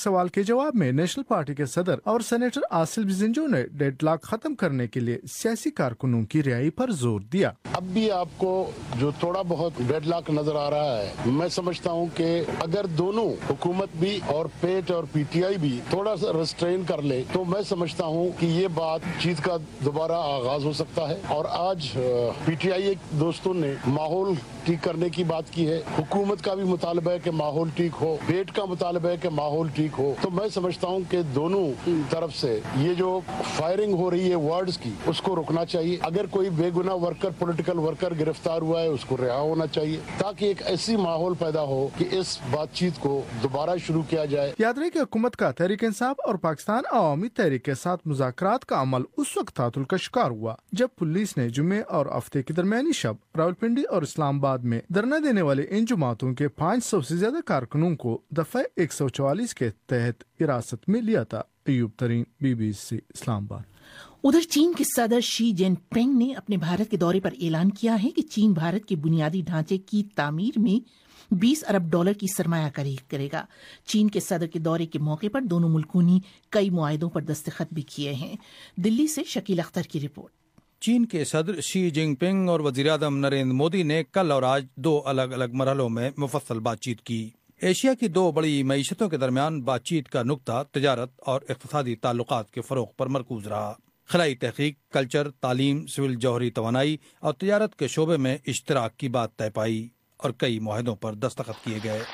کے جواب میں نیشنل پارٹی کے صدر اور سینیٹر آصل بزنجو نے ڈیڈ لاک ختم کرنے کے لیے سیاسی کارکنوں کی رہائی پر زور دیا. اب بھی آپ کو جو تھوڑا بہت ڈیڈ لاک نظر آ رہا ہے، میں سمجھتا ہوں کہ اگر دونوں حکومت بھی اور پیٹ اور پی ٹی آئی بھی تھوڑا سا ریسٹرین کر لے تو میں سمجھتا ہوں کہ یہ بات چیت کا دوبارہ آغاز ہو سکتا ہے. اور آج پی ٹی آئی دوستوں نے ماحول ٹھیک کرنے کی بات کی ہے، حکومت کا بھی مطالبہ ہے کہ ماحول ٹھیک ہو، پیٹ کا مطالبہ ہے کہ ماحول ٹھیک ہو. تو میں سمجھتا ہوں کہ دونوں طرف سے یہ جو فائرنگ ہو رہی ہے ورڈز کی، اس کو روکنا چاہیے. اگر کوئی بے گناہ ورکر پولیٹیکل ورکر گرفتار ہوا ہے اس کو رہا ہونا چاہیے، تاکہ ایک ایسی ماحول پیدا ہو کہ اس بات چیت کو دوبارہ شروع کیا جائے. یاد رہے کہ حکومت کا تحریک انصاف اور پاکستان عوامی تحریک کے ساتھ مذاکرات کا عمل اس وقت تعطل کا شکار ہوا جب پولیس نے جمعے اور ہفتے کی درمیانی شب راولپنڈی اور اسلام آباد میں دھرنا دینے والے ان جماعتوں کے پانچ سو سے زیادہ کارکنوں کو دفعہ ایک سو چوالیس کے تحت حراست میں لیا تھا. ایوب ترین، بی بی سی، اسلام آباد. ادھر چین کے صدر شی جن پنگ نے اپنے بھارت کے دورے پر اعلان کیا ہے کہ چین بھارت کے بنیادی ڈھانچے کی تعمیر میں بیس ارب ڈالر کی سرمایہ کاری کرے گا. چین کے صدر کے دورے کے موقع پر دونوں ملکوں نے کئی معاہدوں پر دستخط بھی کیے ہیں. دلی سے شکیل اختر کی رپورٹ. چین کے صدر شی جن پنگ اور وزیر اعظم نریندر مودی نے کل اور آج دو الگ الگ مرحلوں میں مفصل بات چیت کی. ایشیا کی دو بڑی معیشتوں کے درمیان بات چیت کا نقطہ تجارت اور اقتصادی تعلقات کے فروغ پر مرکوز رہا. خلائی تحقیق، کلچر، تعلیم، سول جوہری توانائی اور تجارت کے شعبے میں اشتراک کی بات طے پائی اور کئی معاہدوں پر دستخط کیے گئے.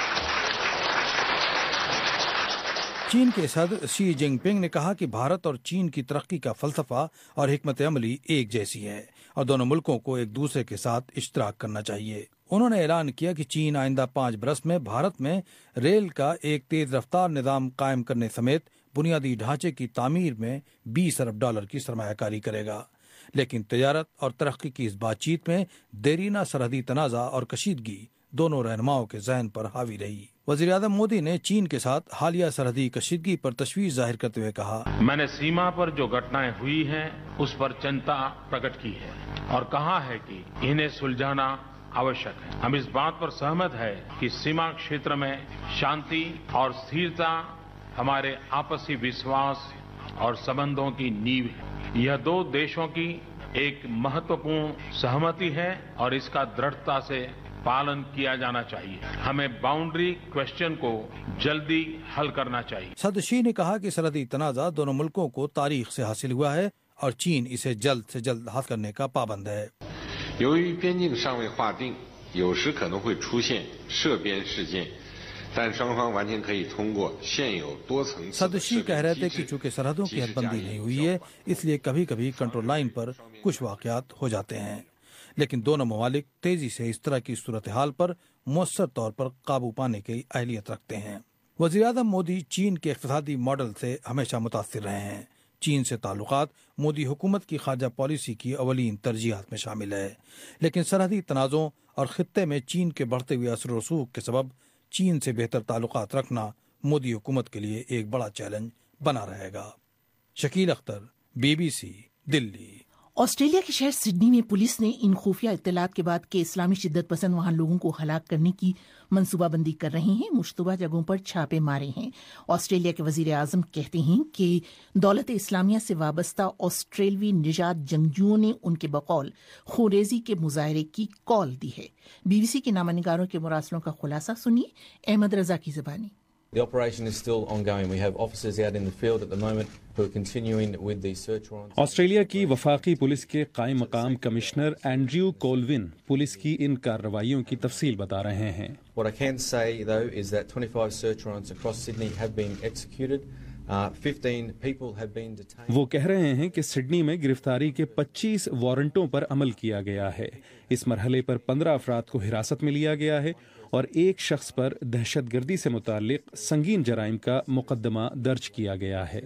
چین کے صدر شی جن پنگ نے کہا کہ بھارت اور چین کی ترقی کا فلسفہ اور حکمت عملی ایک جیسی ہے اور دونوں ملکوں کو ایک دوسرے کے ساتھ اشتراک کرنا چاہیے. انہوں نے اعلان کیا کہ چین آئندہ پانچ برس میں بھارت میں ریل کا ایک تیز رفتار نظام قائم کرنے سمیت بنیادی ڈھانچے کی تعمیر میں بیس ارب ڈالر کی سرمایہ کاری کرے گا. لیکن تجارت اور ترقی کی اس بات چیت میں دیرینہ سرحدی تنازع اور کشیدگی دونوں رہنماؤں کے ذہن پر حاوی رہی. وزیر اعظم مودی نے چین کے ساتھ حالیہ سرحدی کشیدگی پر تشویش ظاہر کرتے ہوئے کہا، میں نے سیما پر جو گھٹنائیں ہوئی ہیں اس پر چنتا پرکٹ کی ہے اور کہا ہے کہ انہیں سلجھانا آوشک ہے. ہم اس بات پر سہمت ہے کہ سیما چھیتر میں شانتی اور استھرتا ہمارے آپسی وشواس اور سبندوں کی نیو ہے. یہ دو دیشوں کی ایک مہتوپورن سہمتی ہے اور اس کا دृढ़ता سے پالن کیا جانا چاہیے. ہمیں باؤنڈری کوشچن کو جلدی حل کرنا چاہیے. صدر شی نے کہا کہ سرحدی تنازع دونوں ملکوں کو تاریخ سے حاصل ہوا ہے اور چین اسے جلد سے جلد حل کرنے کا پابند ہے. 由于边境尚未划定，有时可能会出现涉边事件，但双方完全可以通过现有多层次。 صدر شی کہہ رہے تھے کہ چونکہ سرحدوں کی حد بندی نہیں ہوئی ہے اس لیے کبھی کبھی کنٹرول لائن پر کچھ واقعات ہو جاتے ہیں، لیکن دونوں ممالک تیزی سے اس طرح کی صورتحال پر مؤثر طور پر قابو پانے کی اہلیت رکھتے ہیں. وزیر اعظم مودی چین کے اقتصادی ماڈل سے ہمیشہ متاثر رہے ہیں. چین سے تعلقات مودی حکومت کی خارجہ پالیسی کی اولین ترجیحات میں شامل ہے، لیکن سرحدی تنازعوں اور خطے میں چین کے بڑھتے ہوئے اثر و رسوخ کے سبب چین سے بہتر تعلقات رکھنا مودی حکومت کے لیے ایک بڑا چیلنج بنا رہے گا. Shakeel Akhtar, B be C, Delhi. Australia کے شہر سڈنی میں پولیس نے ان خفیہ اطلاعات کے بعد کہ اسلامی شدت پسند وہاں لوگوں کو ہلاک کرنے کی منصوبہ بندی کر رہے ہیں مشتبہ جگہوں پر چھاپے مارے ہیں. آسٹریلیا کے وزیر اعظم کہتے ہیں کہ دولت اسلامیہ سے وابستہ آسٹریلوی نژاد جنگجوؤں نے ان کے بقول خوریزی کے مظاہرے کی کال دی ہے. بی بی سی کے نامہ نگاروں کے مراسلوں کا خلاصہ سنیے احمد رضا کی زبانی. The operation is still ongoing. We have officers out in the field at the moment who are continuing with these search warrants. Australia کی وفاقی پولیس کے قائم مقام کمشنر اینڈریو کولون پولیس کی ان کارروائیوں کی تفصیل بتا رہے ہیں. What I can say though is that twenty-five search warrants across Sydney have been executed. Uh, fifteen people have been detained. وہ کہہ رہے ہیں کہ سڈنی میں گرفتاری کے پچیس وارنٹوں پر عمل کیا گیا ہے. اس مرحلے پر پندرہ افراد کو حراست میں لیا گیا ہے اور ایک شخص پر دہشت گردی سے متعلق سنگین جرائم کا مقدمہ درج کیا گیا ہے.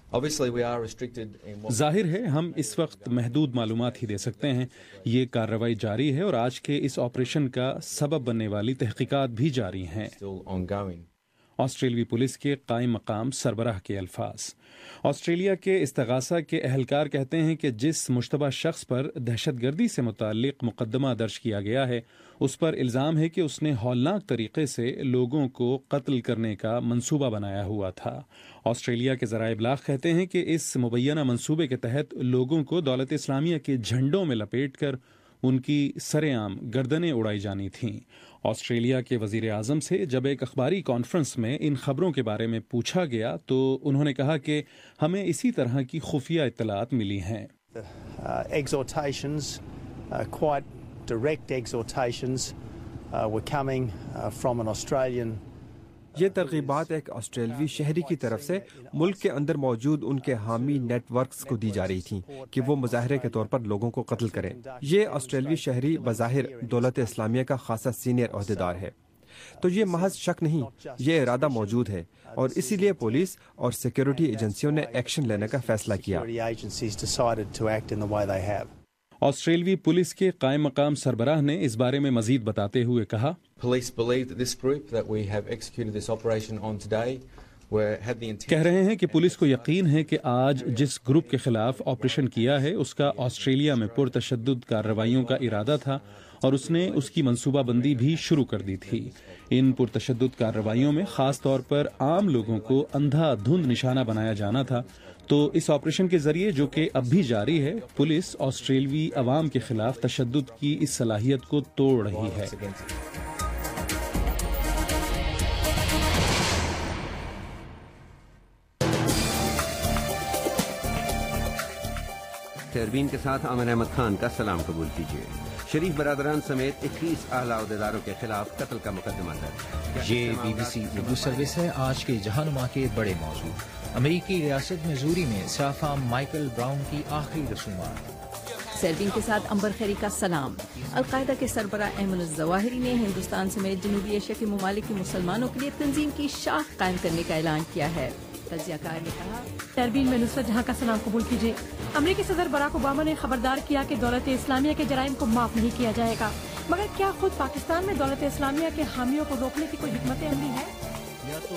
ظاہر ہے ہم اس وقت محدود معلومات ہی دے سکتے ہیں. یہ کارروائی جاری ہے اور آج کے اس آپریشن کا سبب بننے والی تحقیقات بھی جاری ہیں. آسٹریلوی پولیس کے قائم مقام سربراہ کے الفاظ۔ آسٹریلیا کے استغاثہ کے اہلکار کہتے ہیں کہ جس مشتبہ شخص پر دہشت گردی سے متعلق مقدمہ درج کیا گیا ہے اس پر الزام ہے کہ اس نے ہولناک طریقے سے لوگوں کو قتل کرنے کا منصوبہ بنایا ہوا تھا۔ آسٹریلیا کے ذرائع ابلاغ کہتے ہیں کہ اس مبینہ منصوبے کے تحت لوگوں کو دولت اسلامیہ کے جھنڈوں میں لپیٹ کر ان کی سر عام گردنیں اڑائی جانی تھیں۔ آسٹریلیا کے وزیر اعظم سے جب ایک اخباری کانفرنس میں ان خبروں کے بارے میں پوچھا گیا تو انہوں نے کہا کہ ہمیں اسی طرح کی خفیہ اطلاعات ملی ہیں۔ یہ ترغیبات ایک آسٹریلوی شہری کی طرف سے ملک کے اندر موجود ان کے حامی نیٹ ورکس کو دی جا رہی تھیں کہ وہ مظاہرے کے طور پر لوگوں کو قتل کریں۔ یہ آسٹریلوی شہری بظاہر دولت اسلامیہ کا خاصا سینئر عہدیدار ہے، تو یہ محض شک نہیں، یہ ارادہ موجود ہے اور اسی لیے پولیس اور سیکیورٹی ایجنسیوں نے ایکشن لینے کا فیصلہ کیا۔ آسٹریلوی پولیس کے قائم مقام سربراہ نے اس بارے میں مزید بتاتے ہوئے کہا، کہہ رہے ہیں کہ پولیس کو یقین ہے کہ آج جس گروپ کے خلاف آپریشن کیا ہے اس کا آسٹریلیا میں پرتشدد کارروائیوں کا ارادہ تھا اور اس نے اس کی منصوبہ بندی بھی شروع کر دی تھی۔ ان پرتشدد کارروائیوں میں خاص طور پر عام لوگوں کو اندھا دھند نشانہ بنایا جانا تھا، تو اس آپریشن کے ذریعے جو کہ اب بھی جاری ہے، پولیس آسٹریلوی عوام کے خلاف تشدد کی اس صلاحیت کو توڑ رہی ہے۔ سیربین کے ساتھ امن احمد خان کا سلام قبول کیجیے۔ شریف برادران سمیت اکیس اعلیٰ عہدیداروں کے خلاف قتل کا مقدمہ درج۔ یہ B be C Urdu service ہے۔ آج کے جہاں نما کے بڑے موضوع: امریکی ریاست میزوری میں سیاہ مائیکل براؤن کی آخری رسومات۔ سیربین کے ساتھ امبر خیری کا سلام۔ القاعدہ کے سربراہ ایمن الظواہری نے ہندوستان سمیت جنوبی ایشیا کے ممالک کے مسلمانوں کے لیے تنظیم کی شاخ قائم کرنے کا اعلان کیا ہے۔ تجزیہ کار نے کہا، سیربین میں نصرت جہاں کا سلام قبول کیجیے۔ امریکی صدر باراک اوباما نے خبردار کیا کہ دولت اسلامیہ کے جرائم کو معاف نہیں کیا جائے گا، مگر کیا خود پاکستان میں دولت اسلامیہ کے حامیوں کو روکنے کی کوئی حکمت عملی ہے؟ یا تو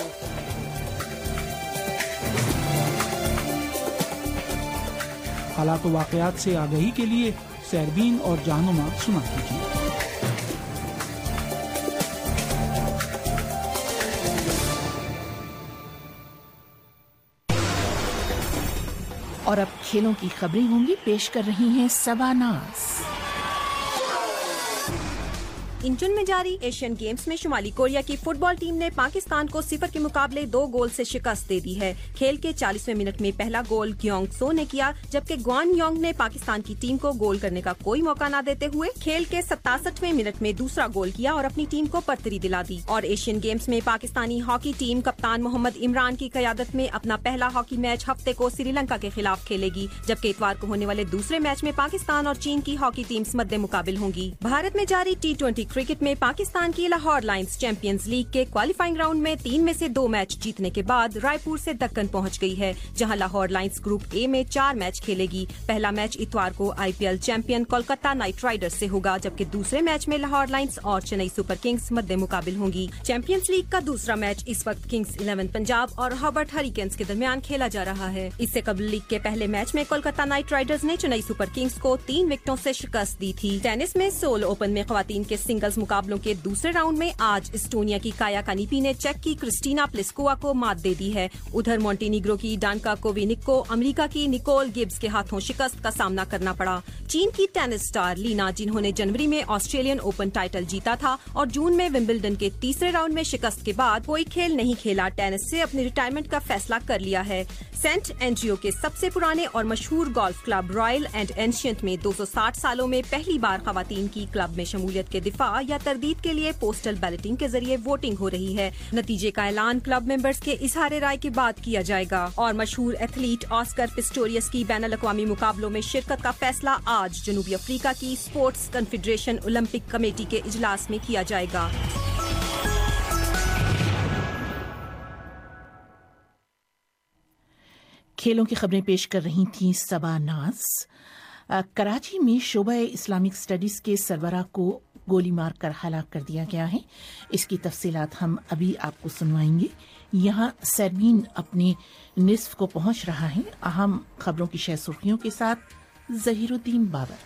حالات و واقعات سے آگہی کے لیے سیربین اور جہانما سنا کیجیے۔ اور اب کھیلوں کی خبریں ہوں گی، پیش کر رہی ہیں سبا ناز۔ انچن میں جاری ایشین گیمز میں شمالی کوریا کی فٹ بال ٹیم نے پاکستان کو صفر کے مقابلے دو گول سے شکست دے دی ہے۔ کھیل کے چالیسویں منٹ میں پہلا گول گیونگ سو نے کیا، جبکہ گوان یونگ نے پاکستان کی ٹیم کو گول کرنے کا کوئی موقع نہ دیتے ہوئے کھیل کے ستاسٹھویں منٹ میں دوسرا گول کیا اور اپنی ٹیم کو برتری دلا دی۔ اور ایشین گیمز میں پاکستانی ہاکی ٹیم کپتان محمد عمران کی قیادت میں اپنا پہلا ہاکی میچ ہفتے کو سری لنکا کے خلاف کھیلے گی، جبکہ اتوار کو ہونے والے دوسرے میچ میں پاکستان اور چین کی ہاکی ٹیمز مد مقابل ہوں گی۔ بھارت میں جاری ٹی ٹوینٹی کرکٹ میں پاکستان کی لاہور لائنز چیمپئنز لیگ کے کوالیفائنگ راؤنڈ میں تین میں سے دو میچ جیتنے کے بعد رائے پور سے دکن پہنچ گئی ہے، جہاں لاہور لائنز گروپ اے میں چار میچ کھیلے گی۔ پہلا میچ اتوار کو I P L champion Kolkata Knight Riders سے ہوگا، جبکہ دوسرے میچ میں لاہور لائنز اور چنئی سپر کنگز مد مقابل ہوں گی۔ چیمپئنز لیگ کا دوسرا میچ اس وقت کنگز الیون پنجاب اور ہابرٹ ہریکینز کے درمیان کھیلا جا رہا ہے۔ اس سے قبل لیگ کے پہلے میچ میں کولکتہ نائٹ رائڈرز نے چنئی سپر کنگز کو تین وکٹوں سے شکست دی تھی۔ ٹینس میں سول اوپن میں خواتین کے سنگلز مقابلوں کے دوسرے راؤنڈ میں آج اسٹونیا کی کایا کانیپی نے چیک کی کرسٹینا پلسکووا کو مات دے دی ہے۔ ادھر مونٹینیگرو کی ڈانکا کووینک کو امریکہ کی نیکول گبز کے ہاتھوں شکست کا سامنا کرنا پڑا۔ چین کی ٹینس سٹار لینا، جنہوں نے جنوری میں آسٹریلین اوپن ٹائٹل جیتا تھا اور جون میں ومبلڈن کے تیسرے راؤنڈ میں شکست کے بعد کوئی کھیل نہیں کھیلا، ٹینس سے اپنی ریٹائرمنٹ کا فیصلہ کر لیا ہے۔ سینٹ اینجیو کے سب سے پرانے اور مشہور golf club royal and ancient میں دو سو ساٹھ سالوں میں پہلی بار خواتین کی کلب میں شمولیت کے دفاع یا تردید کے لیے پوسٹل بیلٹنگ کے ذریعے ووٹنگ ہو رہی ہے۔ نتیجے کا اعلان کلب ممبرز کے اظہار رائے کے بعد کیا جائے گا۔ اور مشہور ایتھلیٹ آسکر پسٹوریس کی بین الاقوامی مقابلوں میں شرکت کا فیصلہ آج جنوبی افریقہ کی اسپورٹس کنفیڈریشن اولمپک کمیٹی کے اجلاس میں کیا جائے گا۔ کھیلوں کی خبریں پیش کر رہی تھیں سبا ناز۔ कराची में शोबा इस्लामिक स्टडीज के सरबराह को गोली मार कर हलाक कर दिया गया है। इसकी तफसीलात हम अभी आपको सुनवाएंगे। यहाँ सरबीन अपने निस्फ को पहुंच रहा है। अहम खबरों की शह सुर्खियों के साथ जहीरुद्दीन बाबर।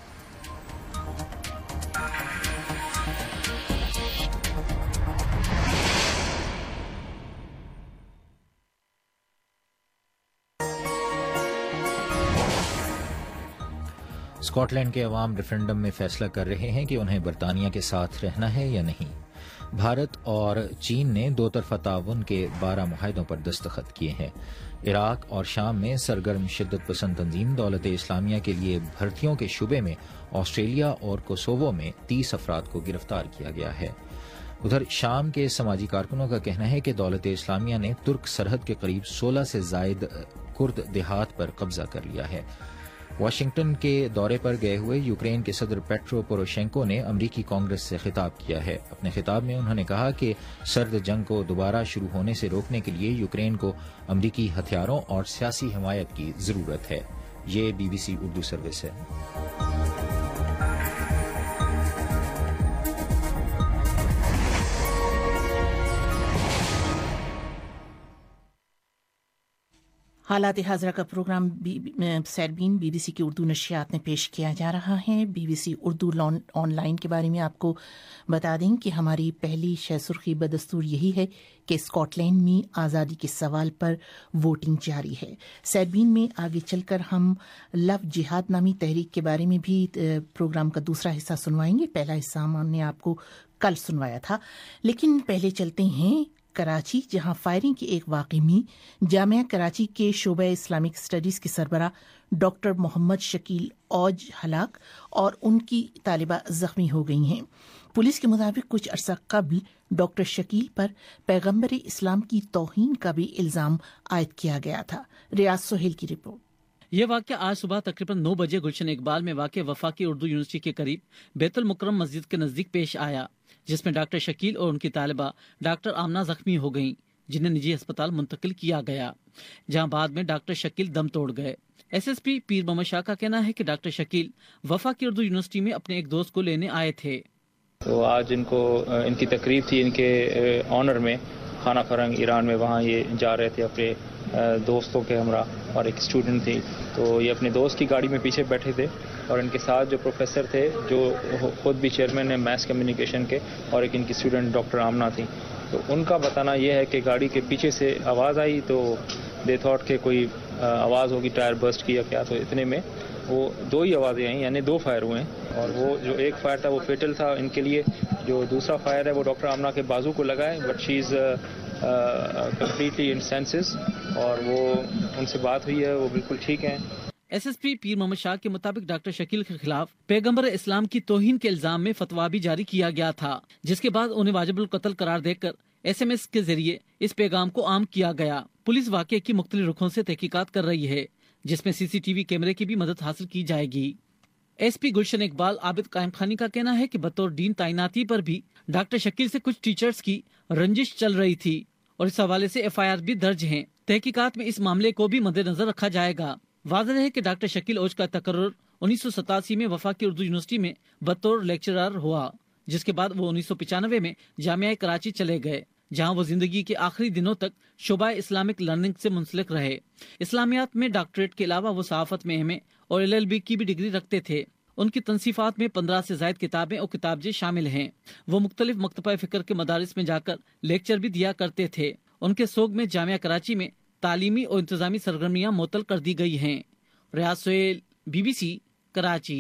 स्कॉटलैंड के अवाम रेफरेंडम में फैसला कर रहे हैं कि उन्हें बरतानिया के साथ रहना है या नहीं। भारत और चीन ने दो तरफा ताउन के बारह मुआहदों पर दस्तखत किए हैं। इराक और शाम में सरगर्म शिद्दत पसंद तंजीम दौलत इस्लामिया के लिए भर्तियों के शुबे में ऑस्ट्रेलिया और कोसोवो में तीस अफराद को गिरफ्तार किया गया है। उधर शाम के समाजी कारकुनों का कहना है कि दौलत इस्लामिया ने तुर्क सरहद के करीब सोलह से जायद कुर्द देहात पर कब्जा कर लिया है। वाशिंगटन के दौरे पर गए हुए यूक्रेन के सदर पेट्रो पोरोशेंको ने अमरीकी कांग्रेस से खिताब किया है। अपने खिताब में उन्होंने कहा कि सर्द जंग को दोबारा शुरू होने से रोकने के लिए यूक्रेन को अमरीकी हथियारों और सियासी हिमायत की जरूरत है। ये बीबीसी उर्दू सर्विस है। हालात हाजरा का प्रोग्राम सरबीन बीबीसी की उर्दू नशियात में पेश किया जा रहा है। बीबीसी उर्दू ऑनलाइन के बारे में आपको बता दें कि हमारी पहली शह सुर्खी बदस्तूर यही है कि स्कॉटलैंड में आज़ादी के सवाल पर वोटिंग जारी है। सरबीन में आगे चलकर हम लव जिहाद नामी तहरीक के बारे में भी प्रोग्राम का दूसरा हिस्सा सुनवाएंगे। पहला हिस्सा हमने आपको कल सुनवाया था, लेकिन पहले चलते हैं कराची, जहां फायरिंग के एक वाक़े में जामिया कराची के शोबा इस्लामिक स्टडीज के सरबराह डॉक्टर मोहम्मद शकील औज हलाक और उनकी तालिबा जख्मी हो गई हैं। पुलिस के मुताबिक कुछ अरसा कबल डॉक्टर शकील पर पैगम्बर इस्लाम की तौहीन का भी इल्जाम आयद किया गया था। रियाज सोहेल की रिपोर्ट। यह वाक़या आज सुबह तकरीबन नौ बजे गुलशन इकबाल में वाक़ वफाकी उर्दू यूनिवर्सिटी के करीब बैतुल मुकर्रम मस्जिद के नजदीक पेश आया, जिसमें डॉक्टर शकील और उनकी तालिबा डॉक्टर आमना जख्मी हो गईं, जिन्हें निजी अस्पताल मुंतकिल किया गया, जहां बाद में डॉक्टर शकील दम तोड़ गए। एसएसपी पीर मोहम्मद शाह का कहना है कि डॉक्टर शकील वफा की उर्दू यूनिवर्सिटी में अपने एक दोस्त को लेने आए थे। तो आज इनको इनकी तकरीब थी, इनके ऑनर में खाना फरंग ईरान में, वहाँ ये जा रहे थे अपने दोस्तों के हमरा, और एक स्टूडेंट थी, तो ये अपने दोस्त की गाड़ी में पीछे बैठे थे और इनके साथ जो प्रोफेसर थे, जो खुद भी चेयरमैन है मैथ कम्युनिकेशन के, और एक इनकी स्टूडेंट डॉक्टर आमना थी। तो उनका बताना यह है कि गाड़ी के पीछे से आवाज़ आई, तो दे थॉट के कोई आवाज़ होगी, टायर बर्स्ट की या क्या, तो इतने में वो दो ही आवाज़ें आई, यानी दो फायर हुए हैं, और वो जो एक फायर था वो फेटल था इनके लिए। जो दूसरा फायर है वो डॉक्टर आमना के बाजू को लगा है, but she is completely in senses, और वो उनसे बात हुई है, वो बिल्कुल ठीक हैं। एसएसपी पीर मोहम्मद शाह के मुताबिक डॉक्टर शकील के खिलाफ पैगम्बर इस्लाम की तौहीन के इल्जाम में फतवा भी जारी किया गया था, जिसके बाद उन्हें वाजिबुल कत्ल करार देकर एसएमएस के जरिए इस पैगाम को आम किया गया। पुलिस वाक़े की मुख्तलिफ रुखों से तहकीकात कर रही है, जिसमें सीसीटीवी कैमरे की भी मदद हासिल की जाएगी। एसपी गुलशन इकबाल आबिद कायम खानी का कहना है कि बतौर डीन तैनाती पर भी डॉक्टर शकील से कुछ टीचर्स की रंजिश चल रही थी, और इस हवाले से एफ आई आर भी दर्ज हैं। तहकीकात में इस मामले को भी मद्देनजर रखा जाएगा। वाज़ेह है कि डॉक्टर शकील औज का तकर्रुर उन्नीस सौ सतासी में वफा की उर्दू यूनिवर्सिटी में बतौर लेक्चरर हुआ, जिसके बाद वो उन्नीस सौ पचानवे में जामिया कराची चले गए, जहां वो जिंदगी के आखिरी दिनों तक शोबा इस्लामिक लर्निंग से मुंसलिक रहे। इस्लामियात में डॉक्टरेट के अलावा वो सहाफत में एम ए और एल एल बी की भी डिग्री रखते थे। उनकी तनसीफात में पंद्रह से ज्यादा किताबें और किताबजे शामिल हैं। वो मुख्तलिफ मकतबा फ़िक्र के मदारिस में जाकर लेक्चर भी दिया करते थे। उनके सोग में जामिया कराची में तालीमी और इंतजामी सरगर्मियां मुअत्तल कर दी गई हैं। रियाज सोहेल, बीबीसी, कराची।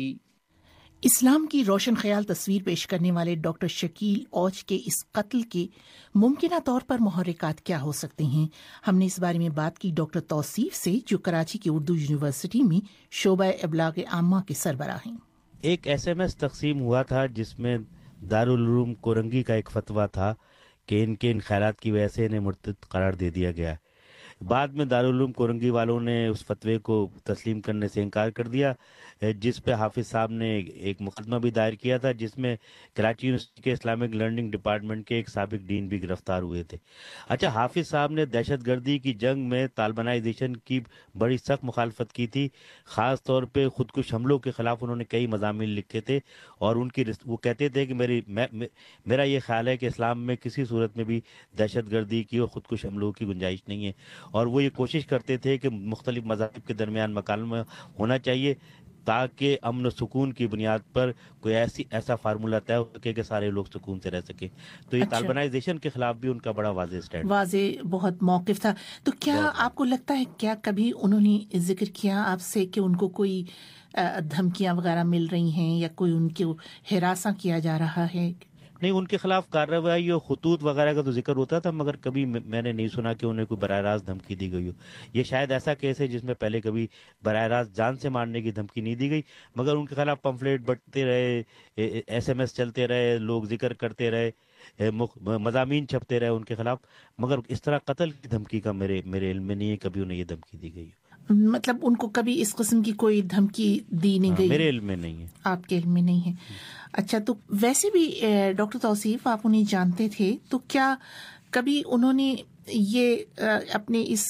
इस्लाम की रोशन ख्याल तस्वीर पेश करने वाले डॉक्टर शकील औज के इस कत्ल के मुमकिना तौर पर मुहर्रिकात क्या हो सकते हैं? हमने इस बारे में बात की डॉक्टर तौसीफ से, जो कराची की उर्दू यूनिवर्सिटी में शोबा इब्लाग आम्मा के सरबराह हैं। एक एसएमएस तकसीम हुआ था जिसमें दारुल उलूम कोरंगी का एक फतवा था कि इनके इन ख्यालात की वजह से इन्हें मुर्तद करार दे दिया गया। بعد میں دارالعلوم کورنگی والوں نے اس فتوے کو تسلیم کرنے سے انکار کر دیا، جس پہ حافظ صاحب نے ایک مقدمہ بھی دائر کیا تھا، جس میں کراچی یونیورسٹی کے اسلامک لرننگ ڈپارٹمنٹ کے ایک سابق ڈین بھی گرفتار ہوئے تھے۔ اچھا، حافظ صاحب نے دہشت گردی کی جنگ میں طالبانائزیشن کی بڑی سخت مخالفت کی تھی، خاص طور پہ خودکش حملوں کے خلاف انہوں نے کئی مضامین لکھے تھے، اور ان کی وہ کہتے تھے کہ میری میرا یہ خیال ہے کہ اسلام میں کسی صورت میں بھی دہشت گردی کی اور خودکش حملوں کی گنجائش نہیں ہے، اور وہ یہ کوشش کرتے تھے کہ مختلف مذاہب کے درمیان مکالمہ ہونا چاہیے تاکہ امن و سکون کی بنیاد پر کوئی ایسی ایسا فارمولہ طے ہو سکے کہ سارے لوگ سکون سے رہ سکیں۔ تو یہ طالبانائزیشن کے خلاف بھی ان کا بڑا واضح اسٹینڈ واضح بہت موقف تھا۔ تو کیا آپ کو لگتا ہے کیا کبھی انہوں نے ذکر کیا آپ سے کہ ان کو کوئی دھمکیاں وغیرہ مل رہی ہیں یا کوئی ان کو ہراساں کیا جا رہا ہے؟ نہیں، ان کے خلاف کارروائی اور خطوط وغیرہ کا تو ذکر ہوتا تھا، مگر کبھی میں نے نہیں سنا کہ انہیں کوئی براہ راست دھمکی دی گئی ہو۔ یہ شاید ایسا کیس ہے جس میں پہلے کبھی براہ راست جان سے مارنے کی دھمکی نہیں دی گئی، مگر ان کے خلاف پمفلیٹ بٹتے رہے، ایس ایم ایس چلتے رہے، لوگ ذکر کرتے رہے، مضامین چھپتے رہے ان کے خلاف، مگر اس طرح قتل کی دھمکی کا میرے میرے علم میں نہیں ہے کبھی انہیں یہ دھمکی دی گئی۔ مطلب ان کو کبھی اس قسم کی کوئی دھمکی دی نہیں گئی؟ میرے علم میں نہیں ہے۔ آپ کے علم میں نہیں ہے؟ اچھا، تو ویسے بھی ڈاکٹر توصیف آپ انہیں جانتے تھے، تو کیا کبھی انہوں نے یہ اپنے اس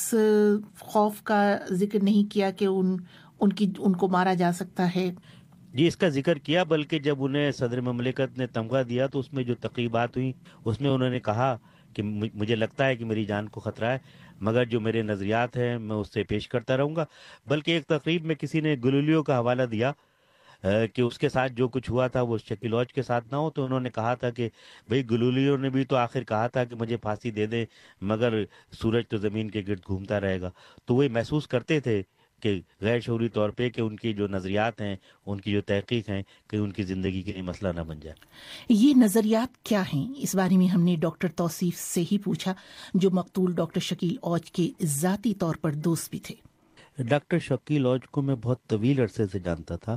خوف کا ذکر نہیں کیا کہ ان ان کی ان کو مارا جا سکتا ہے؟ جی، اس کا ذکر کیا، بلکہ جب انہیں صدر مملکت نے تمغہ دیا تو اس میں جو تقریبات ہوئی اس میں انہوں نے کہا کہ مجھے لگتا ہے کہ میری جان کو خطرہ ہے، مگر جو میرے نظریات ہیں میں اس سے پیش کرتا رہوں گا۔ بلکہ ایک تقریب میں کسی نے گلیلیو کا حوالہ دیا کہ اس کے ساتھ جو کچھ ہوا تھا وہ شکیل اوج کے ساتھ نہ ہو، تو انہوں نے کہا تھا کہ بھئی گلیلیو نے بھی تو آخر کہا تھا کہ مجھے پھانسی دے دیں، مگر سورج تو زمین کے گرد گھومتا رہے گا۔ تو وہ محسوس کرتے تھے کہ غیر شعوری طور پہ کہ ان کی جو نظریات ہیں، ان کی جو تحقیق ہیں، کہ ان کی زندگی کے لیے مسئلہ نہ بن جائے۔ یہ نظریات کیا ہیں؟ اس بارے میں ہم نے ڈاکٹر توصیف سے ہی پوچھا، جو مقتول ڈاکٹر شکیل اوج کے ذاتی طور پر دوست بھی تھے۔ ڈاکٹر شکیل اوج کو میں بہت طویل عرصے سے جانتا تھا،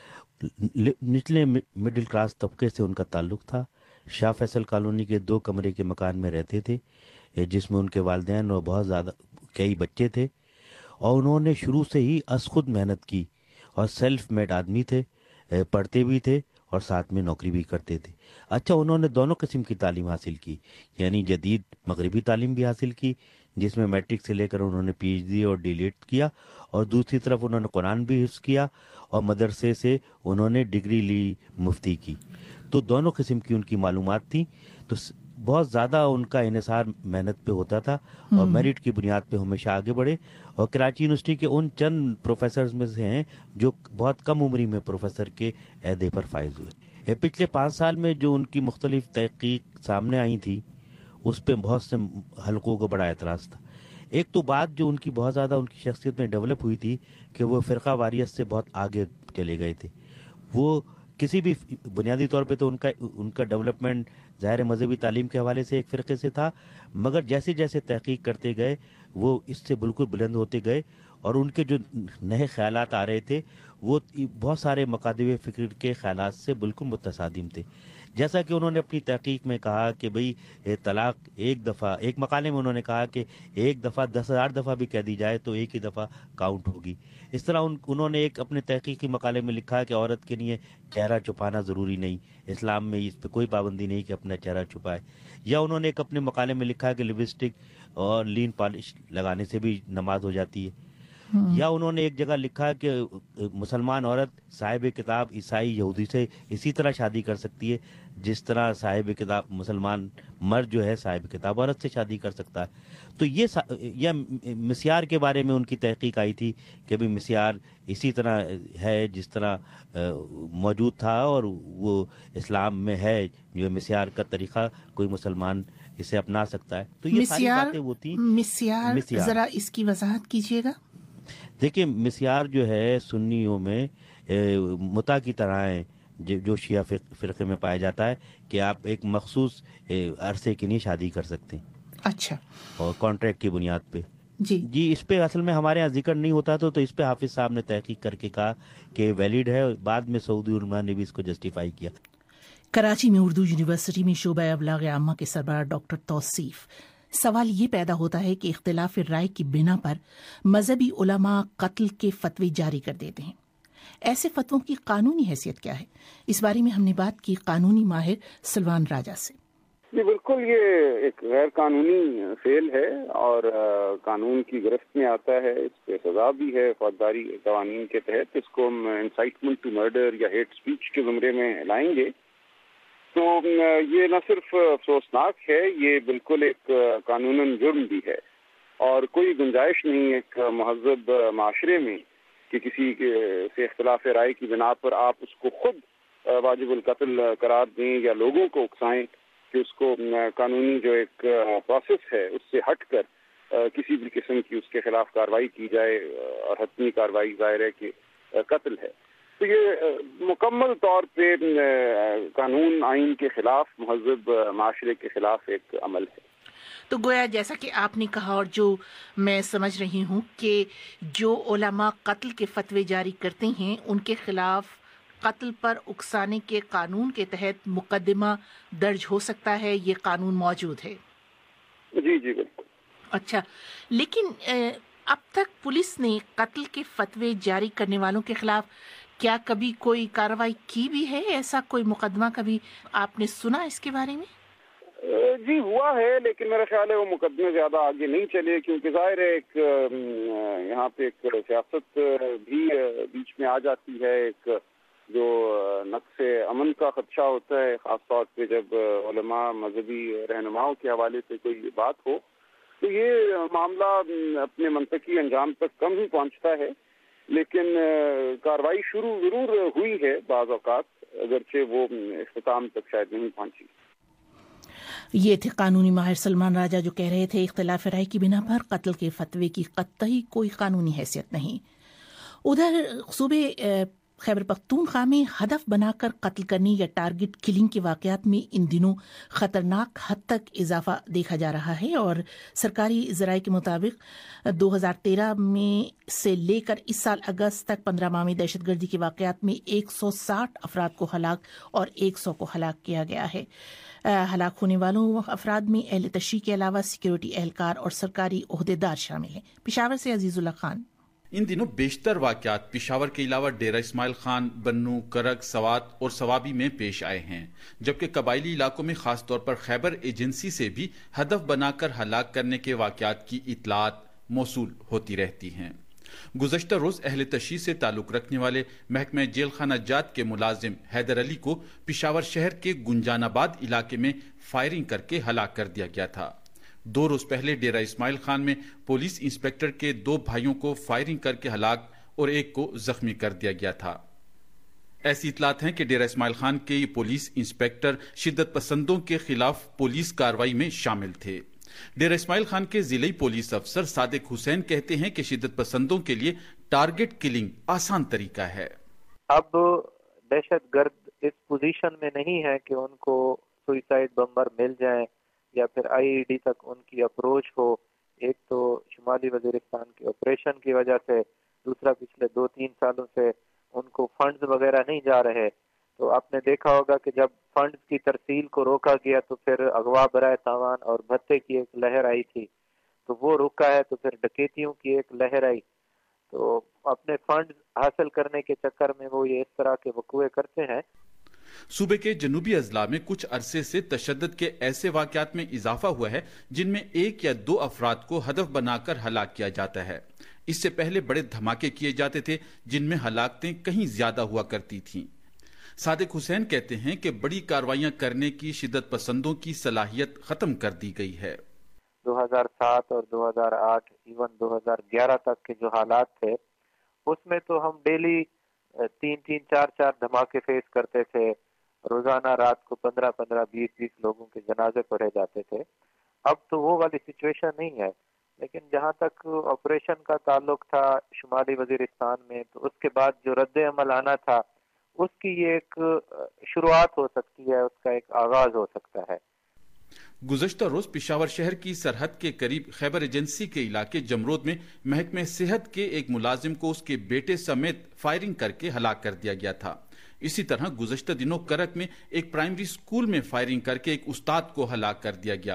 نچلے مڈل کلاس طبقے سے ان کا تعلق تھا، شاہ فیصل کالونی کے دو کمرے کے مکان میں رہتے تھے، جس میں ان کے والدین اور بہت زیادہ کئی بچے تھے، اور انہوں نے شروع سے ہی از خود محنت کی اور سیلف میڈ آدمی تھے، پڑھتے بھی تھے اور ساتھ میں نوکری بھی کرتے تھے۔ اچھا، انہوں نے دونوں قسم کی تعلیم حاصل کی، یعنی جدید مغربی تعلیم بھی حاصل کی، جس میں میٹرک سے لے کر انہوں نے پی ایچ ڈی اور ڈی لیٹ کیا، اور دوسری طرف انہوں نے قرآن بھی حفظ کیا، اور مدرسے سے انہوں نے ڈگری لی مفتی کی۔ تو دونوں قسم کی ان کی معلومات تھیں، تو بہت زیادہ ان کا انحصار محنت پہ ہوتا تھا، اور میرٹ کی بنیاد پہ ہمیشہ آگے بڑھے، اور کراچی یونیورسٹی کے ان چند پروفیسرز میں سے ہیں جو بہت کم عمری میں پروفیسر کے عہدے پر فائز ہوئے۔ پچھلے پانچ سال میں جو ان کی مختلف تحقیق سامنے آئی تھی، اس پہ بہت سے حلقوں کو بڑا اعتراض تھا۔ ایک تو بات جو ان کی بہت زیادہ ان کی شخصیت میں ڈیولپ ہوئی تھی کہ وہ فرقہ واریت سے بہت آگے چلے گئے تھے۔ وہ کسی بھی بنیادی طور پہ تو ان کا ان کا ڈیولپمنٹ ظاہر مذہبی تعلیم کے حوالے سے ایک فرقے سے تھا، مگر جیسے جیسے تحقیق کرتے گئے وہ اس سے بالکل بلند ہوتے گئے، اور ان کے جو نئے خیالات آ رہے تھے وہ بہت سارے مقادب فکر کے خیالات سے بالکل متصادم تھے۔ جیسا کہ انہوں نے اپنی تحقیق میں کہا کہ بھئی طلاق ایک دفعہ، ایک مقالے میں انہوں نے کہا کہ ایک دفعہ دس ہزار دفعہ بھی کہہ دی جائے تو ایک ہی دفعہ کاؤنٹ ہوگی۔ اس طرح ان انہوں نے ایک اپنے تحقیقی مقالے میں لکھا کہ عورت کے لیے چہرہ چھپانا ضروری نہیں، اسلام میں اس پہ کوئی پابندی نہیں کہ اپنا چہرہ چھپائے۔ یا انہوں نے ایک اپنے مقالے میں لکھا کہ لپسٹک اور لین پالش لگانے سے بھی نماز ہو جاتی ہے۔ یا انہوں نے ایک جگہ لکھا کہ مسلمان عورت صاحب کتاب عیسائی یہودی سے اسی طرح شادی کر سکتی ہے جس طرح صاحب کتاب مسلمان مرد جو ہے صاحب کتاب عورت سے شادی کر سکتا ہے۔ تو یہ یا مسیار کے بارے میں ان کی تحقیق آئی تھی کہ بھی مسیار اسی طرح ہے جس طرح موجود تھا، اور وہ اسلام میں ہے، جو مسیار کا طریقہ کوئی مسلمان اسے اپنا سکتا ہے۔ تو یہ ساری باتیں وہ تھیں۔ مسیار ذرا اس کی وضاحت کیجیے گا۔ دیکھیں، مسیار جو ہے سنیوں میں متا کی طرح ہے، جو شیعہ فرقے میں پایا جاتا ہے کہ آپ ایک مخصوص عرصے کے لیے شادی کر سکتے ہیں، اچھا، اور کانٹریکٹ کی بنیاد پہ۔ جی جی اس پہ اصل میں ہمارے ہاں ذکر نہیں ہوتا تو تو اس پہ حافظ صاحب نے تحقیق کر کے کہا کہ ویلڈ ہے، بعد میں سعودی علماء نے بھی اس کو جسٹیفائی کیا۔ کراچی میں اردو یونیورسٹی میں شعبہ ابلاغ عامہ کے سربراہ ڈاکٹر توصیف सवाल ये पैदा होता है कि इख्तिलाफ राय की बिना पर मजहबी उलमा कत्ल के फतवे जारी कर देते हैं। ऐसे फतवों की कानूनी हैसियत क्या है? इस बारे में हमने बात की कानूनी माहिर सलमान राजा से। जी बिल्कुल, ये एक गैर कानूनी फेल है और आ, कानून की गिरफ्त में आता है। इस पे सजा भी है फौजदारी कवानीन के तहत। इसको हम इंसाइटमेंट टू मर्डर या हेट स्पीच के ज़मरे में लाएंगे। तो ये न सिर्फ अफसोसनाक है, ये बिल्कुल एक कानूनन जुर्म भी है और कोई गुंजाइश नहीं एक महज़ब माशरे में कि किसी के से इख्तिलाफ राय की बिना पर आप उसको खुद वाजिबुल कत्ल करार दें या लोगों को उकसाएं कि उसको कानूनी जो एक प्रोसेस है उससे हटकर किसी भी किस्म की उसके खिलाफ कार्रवाई की जाए और हतमी कार्रवाई ज़ाहिर है कि कत्ल है। तो ये मुकम्मल तौर पे कानून आइन के खिलाफ, महज़ब माशरे के खिलाफ एक अमल है। तो गोया जैसा कि आपने कहा और जो मैं समझ रही हूँ कि जो उलमा कत्ल के फतवे जारी करते हैं उनके खिलाफ कत्ल पर उकसाने के कानून के तहत मुकदमा दर्ज हो सकता है, ये कानून मौजूद है। जी जी बिल्कुल। अच्छा, लेकिन अब तक पुलिस ने कत्ल के फतवे जारी करने वालों के खिलाफ क्या कभी कोई कार्रवाई की भी है? ऐसा कोई मुकदमा कभी आपने सुना इसके बारे में? जी हुआ है, लेकिन मेरा ख्याल है वो मुकदमे ज्यादा आगे नहीं चले, क्योंकि जाहिर है एक यहाँ पे एक सियासत भी बीच में आ जाती है। एक जो नक्शे अमन का खदशा होता है, खासतौर पे जब उलमा मजहबी रहनुमाओं के हवाले से कोई बात हो, तो ये मामला अपने मंतकी अंजाम तक कम ही पहुँचता है। लेकिन कार्रवाई शुरू जरूर हुई है बाज़ औक़ात, अगरचे वो इख्तिताम तक शायद नहीं पहुँची। ये थे कानूनी माहिर सलमान राजा जो कह रहे थे इख्तिलाफ राय की बिना पर कत्ल के फतवे की कतई कोई कानूनी हैसियत नहीं। उधर सूबे खैबर पख्तूनख्वा में हदफ बनाकर कत्ल करने या टारगेट किलिंग के वाकयात में इन दिनों खतरनाक हद तक इजाफा देखा जा रहा है और सरकारी ज़राए के मुताबिक दो हज़ार तेरह में से लेकर इस साल अगस्त तक पंद्रह माह में दहशतगर्दी के वाकयात में एक सौ साठ अफराद को हलाक और एक सौ को हलाक किया गया है। हलाक होने वालों अफराद में अहले तशरीह के अलावा सिक्योरिटी एहलकार और सरकारी ओहदेदार शामिल हैं। पेशावर से अजीजुल्लाह खान। इन दिनों बेशतर वाकयात पिशावर के अलावा डेरा इस्माइल खान, बन्नू, करक, सवात और सवाबी में पेश आए हैं, जबकि कबायली इलाकों में खासतौर पर खैबर एजेंसी से भी हदफ बनाकर हलाक करने के वाकयात की इतलात मौसूल होती रहती हैं। गुज़श्ता रोज अहले तशरीह से ताल्लुक रखने वाले महकमे जेल खाना जात के मुलाजिम हैदर अली को पिशावर शहर के गुंजानाबाद इलाके में फायरिंग करके हलाक कर दिया गया था। दो रोज पहले डेरा इस्माइल खान में पुलिस इंस्पेक्टर के दो भाइयों को फायरिंग करके हलाक और एक को जख्मी कर दिया गया था। ऐसी इतलात हैं कि डेरा इस्माइल खान के पुलिस इंस्पेक्टर शिद्दत पसंदों के खिलाफ पुलिस कार्रवाई में शामिल थे। डेरा इस्माइल खान के जिले पुलिस अफसर सादिक हुसैन कहते हैं कि शिद्दत पसंदों के लिए टारगेट किलिंग आसान तरीका है। अब दहशतगर्द इस पोजीशन में नहीं है कि उनको सुइसाइड बम्बर मिल जाएं या फिर आईईडी तक उनकी अप्रोच हो। एक तो शुमाली वजीरिस्तान के ऑपरेशन की वजह से, दूसरा पिछले दो तीन सालों से उनको फंड्स वगैरह नहीं जा रहे। तो आपने देखा होगा कि जब फंड्स की तरसील को रोका गया तो फिर अगवा बराए तावान और भत्ते की एक लहर आई थी, तो वो रुका है, तो फिर डकैतियों की एक लहर आई। तो अपने फंड्स हासिल करने के चक्कर में वो ये इस तरह के वक़ुए करते हैं। सूबे के जनूबी अजला में कुछ अरसे से तशद्दुद के ऐसे वाकयात में इजाफा हुआ है जिनमें एक या दो अफराद को हदफ बनाकर हलाक किया जाता है। इससे पहले बड़े धमाके किए जाते थे जिनमें हलाकतें कहीं ज्यादा हुआ करती थीं। सादिक हुसैन कहते हैं कि बड़ी कार्रवाइयां करने की शिद्दत पसंदों की सलाहियत खत्म कर दी गई है। दो हज़ार सात और दो हज़ार आठ इवन दो हज़ार ग्यारह तक के जो हालात थे उसमें तो हम डेली तीन तीन चार चार धमाके फेस करते थे। रोजाना रात को पंद्रह पंद्रह बीस बीस लोगों के जनाजे पढ़े जाते थे। अब तो वो वाली सिचुएशन नहीं है। लेकिन जहाँ तक ऑपरेशन का ताल्लुक था शुमाली वजीरिस्तान में, तो उसके बाद जो रद्द अमल आना था उसकी ये एक शुरुआत हो सकती है, उसका एक आगाज हो सकता है। गुज़श्ता रोज पिशावर शहर की सरहद के करीब खैबर एजेंसी के इलाके जमरोद में महकमे सेहत के एक मुलाजिम को उसके बेटे समेत फायरिंग करके हलाक कर दिया गया था। इसी तरह गुज़श्ता दिनों करक में एक प्राइमरी स्कूल में फायरिंग करके एक उस्ताद को हलाक कर दिया गया।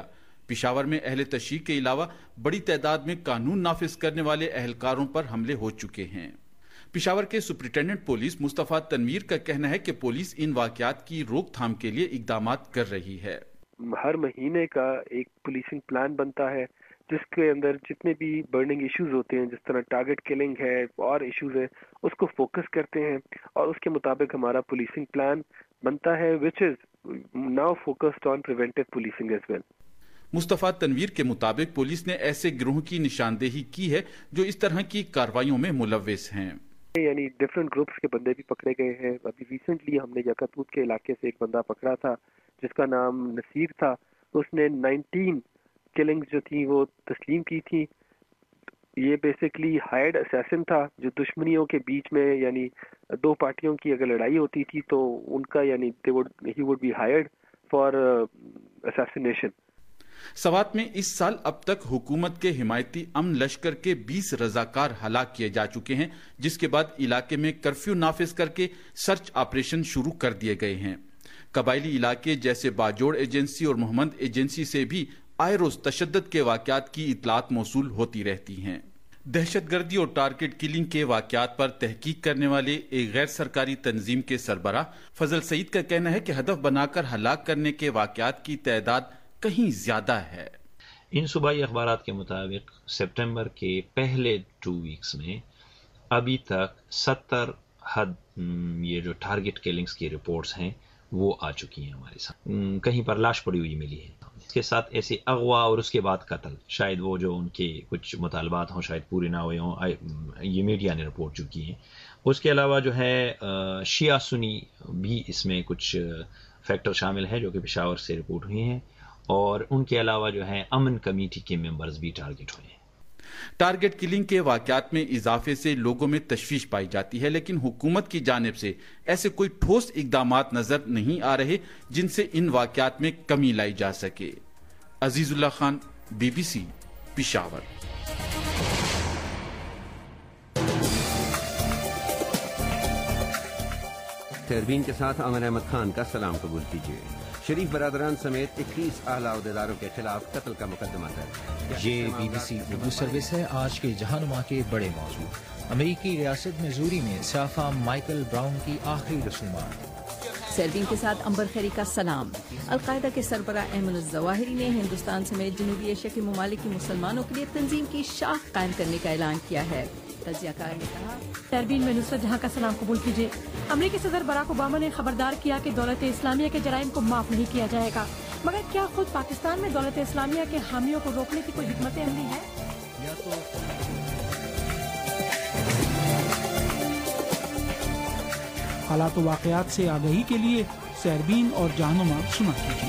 پشاور میں اہل تشیع کے علاوہ بڑی تعداد میں قانون نافذ کرنے والے اہلکاروں پر حملے ہو چکے ہیں۔ پشاور کے سپرنٹینڈنٹ پولیس مصطفیٰ تنویر کا کہنا ہے کہ پولیس ان واقعات کی روک تھام کے لیے اقدامات کر رہی ہے۔ ہر مہینے کا ایک پولیسنگ پلان بنتا ہے جس کے اندر جتنے بھی برننگ ایشوز ہوتے ہیں، جس طرح ٹارگٹ کلنگ ہے اور ایشوز ہیں، اس کو فوکس کرتے ہیں اور اس کے مطابق ہمارا پولیسنگ پلان بنتا ہے which is now focused on preventive policing as well۔ مصطفیٰ تنویر کے مطابق پولیس نے ایسے گروہ کی نشاندہی کی ہے جو اس طرح کی کارروائیوں میں ملوث ہیں، یعنی ڈفرینٹ گروپس کے بندے بھی پکڑے گئے ہیں۔ ابھی ریسنٹلی ہم نے یکاتوت کے علاقے سے ایک بندہ پکڑا تھا جس کا نام نصیر تھا، اس نے نائنٹین کلنگز جو تھیں وہ تسلیم کی تھی۔ یہ بیسکلی ہائرڈ اسیسن تھا جو دشمنیوں کے بیچ میں، یعنی دو پارٹیوں کی اگر لڑائی ہوتی تھی تو ان کا یعنی he would be hired for assassination. Swat میں اس سال اب تک حکومت کے حمایتی امن لشکر کے بیس رضاکار ہلاک کیے جا چکے ہیں، جس کے بعد علاقے میں کرفیو نافذ کر کے سرچ آپریشن شروع کر دیے گئے ہیں۔ قبائلی علاقے جیسے باجوڑ ایجنسی اور محمد ایجنسی سے بھی آئے روز تشدد کے واقعات کی اطلاعات موصول ہوتی رہتی ہیں۔ دہشت گردی اور ٹارگٹ کلنگ کے واقعات پر تحقیق کرنے والے ایک غیر سرکاری تنظیم کے سربراہ فضل سعید کا کہنا ہے کہ ہدف بنا کر ہلاک کرنے کے واقعات کی تعداد کہیں زیادہ ہے۔ ان صوبائی اخبارات کے مطابق سپٹمبر کے پہلے ٹو ویکس میں ابھی تک ستر حد یہ جو ٹارگٹ کلنگز کی رپورٹس ہیں وہ آ چکی ہیں ہمارے ساتھ، کہیں پر لاش پڑی ہوئی ملی ہے، اس کے ساتھ ایسے اغوا اور اس کے بعد قتل، شاید وہ جو ان کے کچھ مطالبات ہوں شاید پورے نہ ہوئے ہوں، یہ میڈیا نے رپورٹ چکی ہیں۔ اس کے علاوہ جو ہے شیعہ سنی بھی اس میں کچھ فیکٹر شامل ہے جو کہ پشاور سے رپورٹ ہوئی ہیں، اور ان کے علاوہ جو ہے امن کمیٹی کے ممبرز بھی ٹارگٹ ہوئے ہیں۔ ٹارگٹ کلنگ کے واقعات میں اضافے سے لوگوں میں تشویش پائی جاتی ہے، لیکن حکومت کی جانب سے ایسے کوئی ٹھوس اقدامات نظر نہیں آ رہے جن سے ان واقعات میں کمی لائی جا سکے۔ Azizullah Khan, BBC be سی، پشاور۔ تربین کے ساتھ امن احمد خان کا سلام قبول کیجیے۔ شریف برادران سمیت اکیس اعلی عہدیداروں کے خلاف قتل کا مقدمہ درج۔ یہ B be C Urdu service ہے۔ آج کے جہانما کے بڑے موضوع: امریکی ریاست میزوری میں سیاہ مائیکل براؤن کی آخری رسومات۔ سیربین کے ساتھ امبر خیری کا سلام۔ القاعدہ کے سربراہ ایمن الظواہری نے ہندوستان سمیت جنوبی ایشیا کے ممالک کے مسلمانوں کے لیے تنظیم کی شاخ قائم کرنے کا اعلان کیا ہے۔ تجزیہ کار نے کہا، سیربین میں نصرت جہاں کا سلام قبول کیجیے۔ امریکی صدر براک اوباما نے خبردار کیا کہ دولت اسلامیہ کے جرائم کو معاف نہیں کیا جائے گا، مگر کیا خود پاکستان میں دولت اسلامیہ کے حامیوں کو روکنے کی کوئی حکمت عملی ہے؟ حالات و واقعات سے آگہی کے لیے سیربین اور جہنما سنا کیجیے۔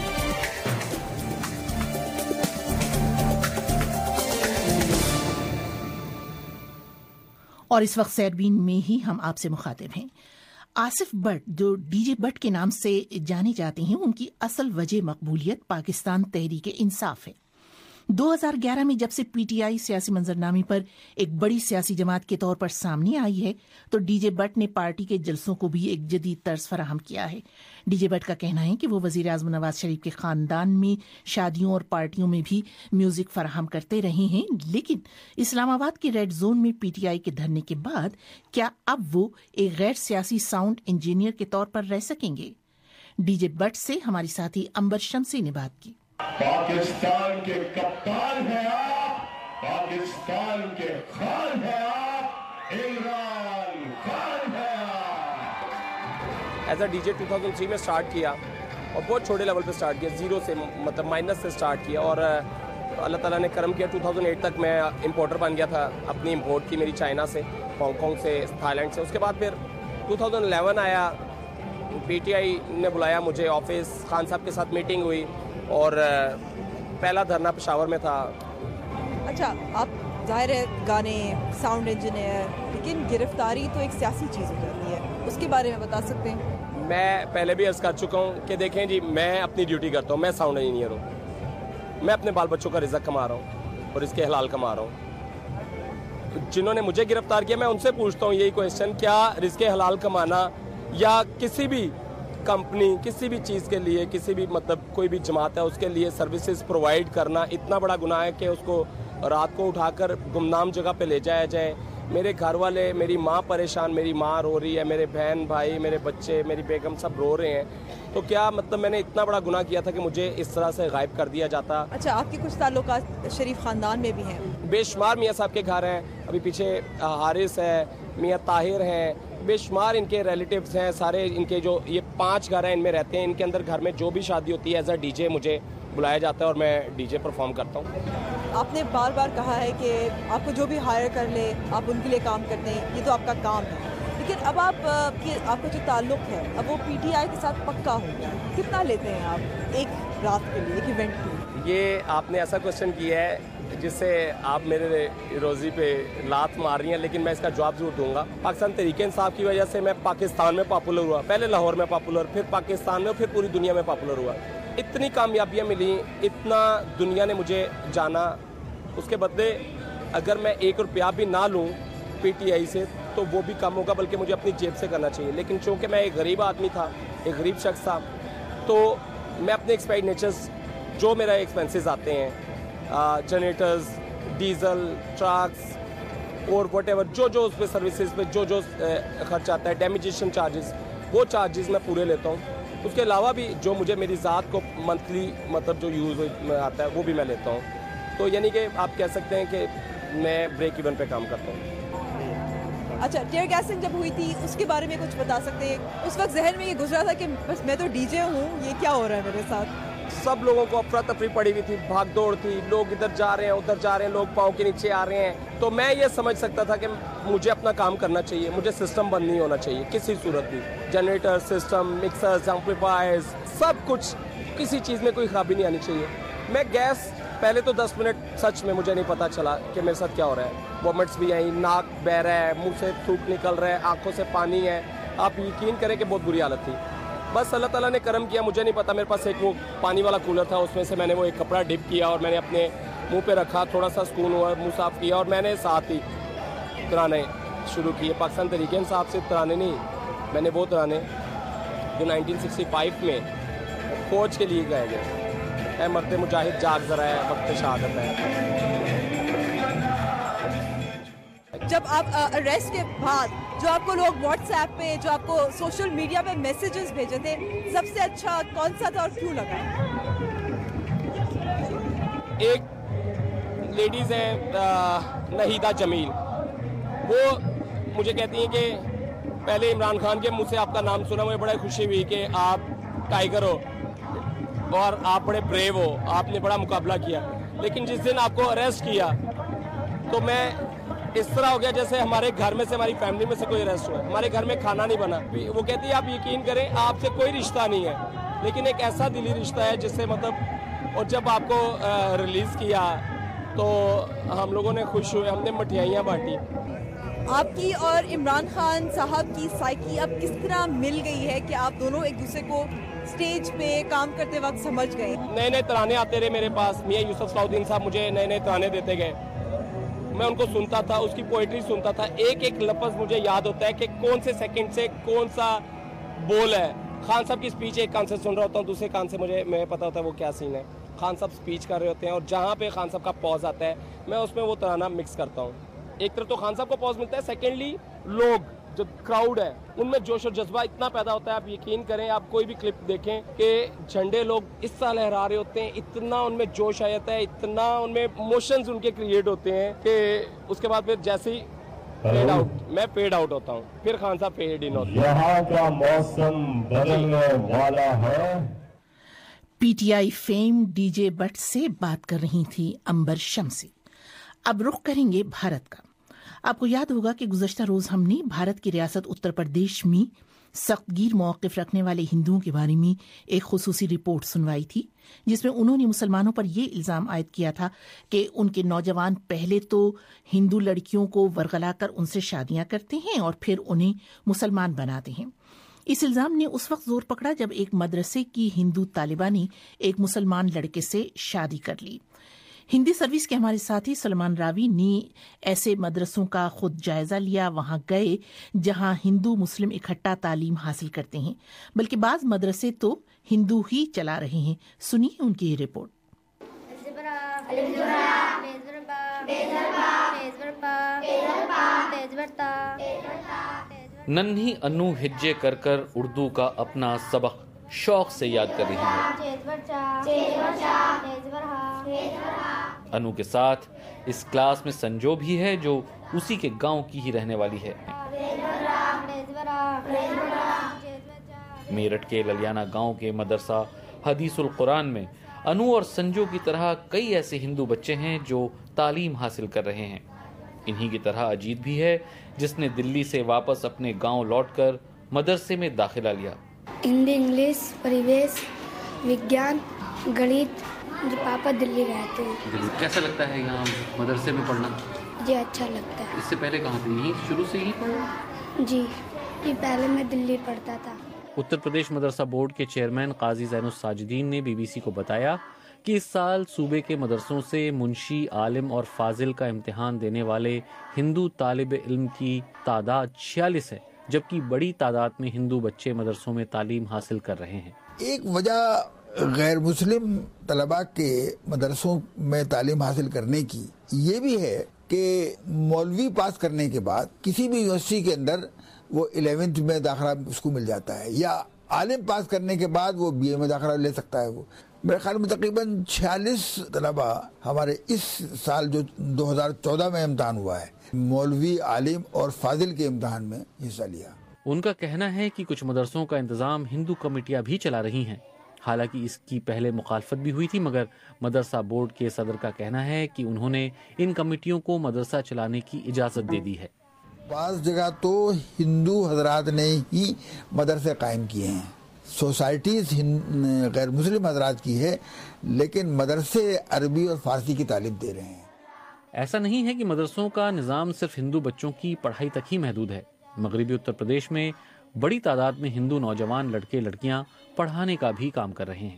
اور اس وقت سیربین میں ہی ہم آپ سے مخاطب ہیں۔ آصف بٹ جو ڈی جے بٹ کے نام سے جانے جاتے ہیں، ان کی اصل وجہ مقبولیت پاکستان تحریک انصاف ہے۔ دو ہزار گیارہ میں جب سے پی ٹی آئی سیاسی منظرنامے پر ایک بڑی سیاسی جماعت کے طور پر سامنے آئی ہے تو ڈی جے بٹ نے پارٹی کے جلسوں کو بھی ایک جدید طرز فراہم کیا ہے۔ ڈی جے بٹ کا کہنا ہے کہ وہ وزیر اعظم نواز شریف کے خاندان میں شادیوں اور پارٹیوں میں بھی میوزک فراہم کرتے رہے ہیں، لیکن اسلام آباد کے ریڈ زون میں پی ٹی آئی کے دھرنے کے بعد کیا اب وہ ایک غیر سیاسی ساؤنڈ انجینئر کے طور پر رہ سکیں گے؟ ڈی جے بٹ سے ہماری ساتھی امبر شمسی نے بات کی۔ پاکستان کے کپتان ہیں آپ، پاکستان کے خان ہیں آپ، عمران خان ہیں آپ۔ As a D J two thousand three میں سٹارٹ کیا اور بہت چھوٹے لیول پہ سٹارٹ کیا، زیرو سے مطلب مائنس سے سٹارٹ کیا، اور اللہ تعالیٰ نے کرم کیا ٹو تھاؤزینڈ ایٹ تک میں امپورٹر بن گیا تھا۔ اپنی امپورٹ کی میری چائنا سے، ہانگ کانگ سے، تھائی لینڈ سے۔ اس کے بعد پھر ٹو تھاؤزینڈ الیون آیا، پی ٹی آئی نے بلایا مجھے آفس، خان صاحب کے ساتھ میٹنگ ہوئی اور پہلا دھرنا پشاور میں تھا۔ اچھا، آپ ظاہر ہے گانے، ساؤنڈ انجینئر، لیکن گرفتاری تو ایک سیاسی چیز ہو جاتی ہے، اس کے بارے میں بتا سکتے ہیں؟ میں پہلے بھی عرض کر چکا ہوں کہ دیکھیں جی، میں اپنی ڈیوٹی کرتا ہوں، میں ساؤنڈ انجینئر ہوں، میں اپنے بال بچوں کا رزق کما رہا ہوں اور اس کے حلال کما رہا ہوں۔ جنہوں نے مجھے گرفتار کیا میں ان سے پوچھتا ہوں یہی کویشچن، کیا رزق حلال کمانا یا کسی بھی कंपनी किसी भी चीज़ के लिए, किसी भी मतलब कोई भी जमात है उसके लिए सर्विसेज प्रोवाइड करना इतना बड़ा गुनाह है कि उसको रात को उठाकर गुमनाम जगह पे ले जाया जाए। मेरे घर वाले, मेरी माँ परेशान, मेरी माँ रो रही है, मेरे बहन भाई, मेरे बच्चे, मेरी बेगम सब रो रहे हैं। तो क्या मतलब मैंने इतना बड़ा गुनाह किया था कि मुझे इस तरह से गायब कर दिया जाता। अच्छा, आपके कुछ ताल्लुकात शरीफ खानदान में भी हैं? बेशुमार मियाँ साहब के घर हैं, अभी पीछे हारिस है, मियाँ ताहिर हैं, बेशुमार इनके रिलेटिव्स हैं सारे। इनके जो ये पांच घर हैं इनमें रहते हैं। इनके अंदर घर में जो भी शादी होती है एज अ डीजे मुझे बुलाया जाता है और मैं डीजे परफॉर्म करता हूँ। आपने बार बार कहा है कि आपको जो भी हायर कर ले आप उनके लिए काम करते हैं, ये तो आपका काम है, लेकिन अब आप कि आपका जो ताल्लुक है अब वो पीटीआई के साथ पक्का हो गया, कितना लेते हैं आप एक रात के लिए, एक इवेंट के लिए? ये आपने ऐसा क्वेश्चन किया है जिससे आप मेरे रोज़ी पे लात मार रही हैं, लेकिन मैं इसका जवाब जरूर दूंगा। पाकिस्तान तहरीक इंसाफ की वजह से मैं पाकिस्तान में पॉपुलर हुआ, पहले लाहौर में पॉपुलर, फिर पाकिस्तान में, फिर पूरी दुनिया में पॉपुलर हुआ। इतनी कामयाबियाँ मिली, इतना दुनिया ने मुझे जाना, उसके बदले अगर मैं एक रुपया भी ना लूँ पीटीआई से तो वो भी कम होगा, बल्कि मुझे अपनी जेब से करना चाहिए। लेकिन चूँकि मैं एक गरीब आदमी था, एक गरीब शख्स था, तो मैं अपने एक्सपेंडिचर्स जो मेरा एक्सपेंसेस आते हैं, जनरेटर्स, डीजल, ट्रक्स और वट एवर जो जो उस पर सर्विसेज पे जो जो खर्च आता है, डैमेजेशन चार्जेस, वो चार्जेस मैं पूरे लेता हूँ। उसके अलावा भी जो मुझे मेरी ज़ात को मंथली मतलब जो यूज़ में आता है वो भी मैं लेता हूँ। तो यानी कि आप कह सकते हैं कि मैं ब्रेक इवन पे काम करता हूँ। अच्छा, टीयर गैसिंग जब हुई थी उसके बारे में कुछ बता सकते हैं? उस वक्त जहन में ये गुजरा था कि बस मैं तो डीजे हूँ, ये क्या हो रहा है मेरे साथ? सब लोगों को अफरा तफरी पड़ी हुई थी, भाग दौड़ थी, लोग इधर जा रहे हैं, उधर जा रहे हैं, लोग पाँव के नीचे आ रहे हैं। तो मैं ये समझ सकता था कि मुझे अपना काम करना चाहिए, मुझे सिस्टम बंद नहीं होना चाहिए किसी सूरत भी। जनरेटर सिस्टम, मिक्सर्स, एम्पलीफायर्स, सब कुछ, किसी चीज़ में कोई खराबी नहीं आनी चाहिए। मैं गैस पहले तो दस मिनट सच में मुझे नहीं पता चला कि मेरे साथ क्या हो रहा है। वॉमिट्स भी आई, नाक बह रहा है, मुंह से थूक निकल रहा है, आंखों से पानी है। आप यकीन करें कि बहुत बुरी हालत थी। बस अल्लाह ताला ने करम किया, मुझे नहीं पता, मेरे पास एक वो पानी वाला कूलर था, उसमें से मैंने वो एक कपड़ा डिप किया और मैंने अपने मुंह पे रखा, थोड़ा सा सुकून हुआ, मुंह साफ किया और मैंने साथ ही तराने शुरू किए। पाकिस्तान तहरीक इंसाफ से तराने नहीं, मैंने वो तराने जो नाइनटीन सिक्सटी फाइव में फौज के लिए गाए गए, ऐ मर्द मुजाहिद जाग जरा है, वक्त शहादत है। जब आप अरेस्ट के बाद जो आपको लोग व्हाट्सएप पे, जो आपको सोशल मीडिया पे मैसेजेस भेजे थे, सबसे अच्छा कौन सा था और क्यों लगा? एक लेडीज है नहीदा जमील, वो मुझे कहती हैं कि पहले इमरान खान के मुंह से आपका नाम सुना, मुझे बड़ा खुशी हुई कि आप टाइगर हो और आप बड़े ब्रेव हो, आपने बड़ा मुकाबला किया। लेकिन जिस दिन आपको अरेस्ट किया तो मैं इस तरह हो गया जैसे हमारे घर में से, हमारी फैमिली में से कोई अरेस्ट हुआ, हमारे घर में खाना नहीं बना। वो कहती है आप यकीन करें आपसे कोई रिश्ता नहीं है, लेकिन एक ऐसा दिली रिश्ता है जिससे मतलब। और जब आपको रिलीज किया तो हम लोगों ने खुश हुए, हमने मिठाइयाँ बांटी। आपकी और इमरान खान साहब की साइकी अब किस तरह मिल गई है कि आप दोनों एक दूसरे को स्टेज पे काम करते वक्त समझ गए? नए नए तराने आते रहे मेरे पास, मियां यूसुफ सलाउद्दीन साहब मुझे नए नए तराने देते गए, मैं उनको सुनता था, उसकी पोइट्री सुनता था, एक एक लफ्ज़ मुझे याद होता है कि कौन से सेकंड से कौन सा बोल है। खान साहब की स्पीच एक कान से सुन रहा होता हूँ, दूसरे कान से मुझे मैं पता होता है वो क्या सीन है। खान साहब स्पीच कर रहे होते हैं और जहाँ पे खान साहब का पॉज आता है मैं उसमें वो तराना मिक्स करता हूँ। एक तरफ तो खान साहब को पॉज मिलता है, सेकेंडली लोग जो क्राउड है उनमें जोश और जज्बा इतना पैदा होता है। आप यकीन करें, आप कोई भी क्लिप देखें कि झंडे लोग इस तरह लहरा रहे होते हैं, इतना उनमें जोश आ जाता है, इतना उनमें इमोशंस उनके क्रिएट होते हैं कि उसके बाद फिर जैसे ही फेड आउट, मैं फेड आउट होता हूँ, फिर खान साहब फेड इन होते हैं। यहाँ का मौसम बदलने वाला है। पीटीआई फेम डीजे बट से बात कर रही थी अंबर शम्सी। अब रुख करेंगे भारत का। आपको याद होगा कि गुज़श्ता रोज हमने भारत की रियासत उत्तर प्रदेश में सख्तगीर मौक़िफ़ रखने वाले हिंदुओं के बारे में एक खुसूसी रिपोर्ट सुनवाई थी, जिसमें उन्होंने मुसलमानों पर यह इल्ज़ाम आयद किया था कि उनके नौजवान पहले तो हिंदू लड़कियों को वरगलाकर उनसे शादियां करते हैं और फिर उन्हें मुसलमान बनाते हैं। इस इल्ज़ाम ने उस वक्त जोर पकड़ा जब एक मदरसे की हिंदू तालिबा ने एक मुसलमान लड़के से शादी कर ली। हिंदी सर्विस के हमारे साथी सलमान रावी ने ऐसे मदरसों का खुद जायजा लिया, वहां गए जहां हिंदू मुस्लिम इकट्ठा तालीम हासिल करते हैं, बल्कि बाज मदरसे तो हिंदू ही चला रहे हैं। सुनिए उनकी ये रिपोर्ट। नन्ही अनु हिज्जे कर कर उर्दू का अपना सबक शौक से याद कर रही है। अनु के साथ इस क्लास में संजो भी है, जो उसी के गांव की ही रहने वाली है। मेरठ के ललियाना गांव के मदरसा हदीसुल कुरान में अनु और संजो की तरह कई ऐसे हिंदू बच्चे हैं जो तालीम हासिल कर रहे हैं। इन्हीं की तरह अजीत भी है, जिसने दिल्ली से वापस अपने गांव लौटकर मदरसे में दाखिला लिया। हिंदी, इंग्लिश, परिवेश, विज्ञान, गणित। जी पापा दिल्ली रहते हैं। कैसा लगता है यहाँ मदरसे में पढ़ना? जी अच्छा लगता है। इससे पहले कहाँ थे? यहीं शुरू से ही पढ़ा? जी ये पहले मैं दिल्ली पढ़ता था। उत्तर प्रदेश मदरसा बोर्ड के चेयरमैन काजी ज़ैनुस साजिदीन ने बीबीसी को बताया कि इस साल सूबे के मदरसों से मुंशी, आलिम और फाजिल का इम्तिहान देने वाले हिंदू तालिब इल्म की तादाद छियालीस है, जबकि बड़ी तादाद में हिंदू बच्चे मदरसों में तालीम हासिल कर रहे हैं। एक वजह गैर मुस्लिम तलबा के मदरसों में तालीम हासिल करने की ये भी है कि मौलवी पास करने के बाद किसी भी यूनिवर्सिटी के अंदर वो इलेवेंथ में दाखिला उसको मिल जाता है, या आलिम पास करने के बाद वो बीए में दाखिला ले सकता है। वो मेरे ख्याल में तकरीबन छियालीस तलबा हमारे इस साल जो दो हज़ार चौदह में इम्तहान हुआ है, मौलवी, आलिम और फाजिल के इम्तहान में हिस्सा लिया। उनका कहना है कि कुछ मदरसों का इंतजाम हिंदू कमेटियां भी चला रही हैं। हालांकि इसकी पहले मुखालफत भी हुई थी, मगर मदरसा बोर्ड के सदर का कहना है कि उन्होंने इन कमेटियों को मदरसा चलाने की इजाजत दे दी है। बाज़ जगह तो हिंदू हजरात ने ही मदरसे कायम किए हैं, सोसाइटीज गैर मुस्लिम हजरात की है, लेकिन मदरसे अरबी और फारसी की तालीम दे रहे हैं। ऐसा नहीं है कि मदरसों का निज़ाम सिर्फ हिंदू बच्चों की पढ़ाई तक ही महदूद है। मगरबी उत्तर प्रदेश में बड़ी तादाद में हिंदू नौजवान लड़के लड़कियां पढ़ाने का भी काम कर रहे हैं।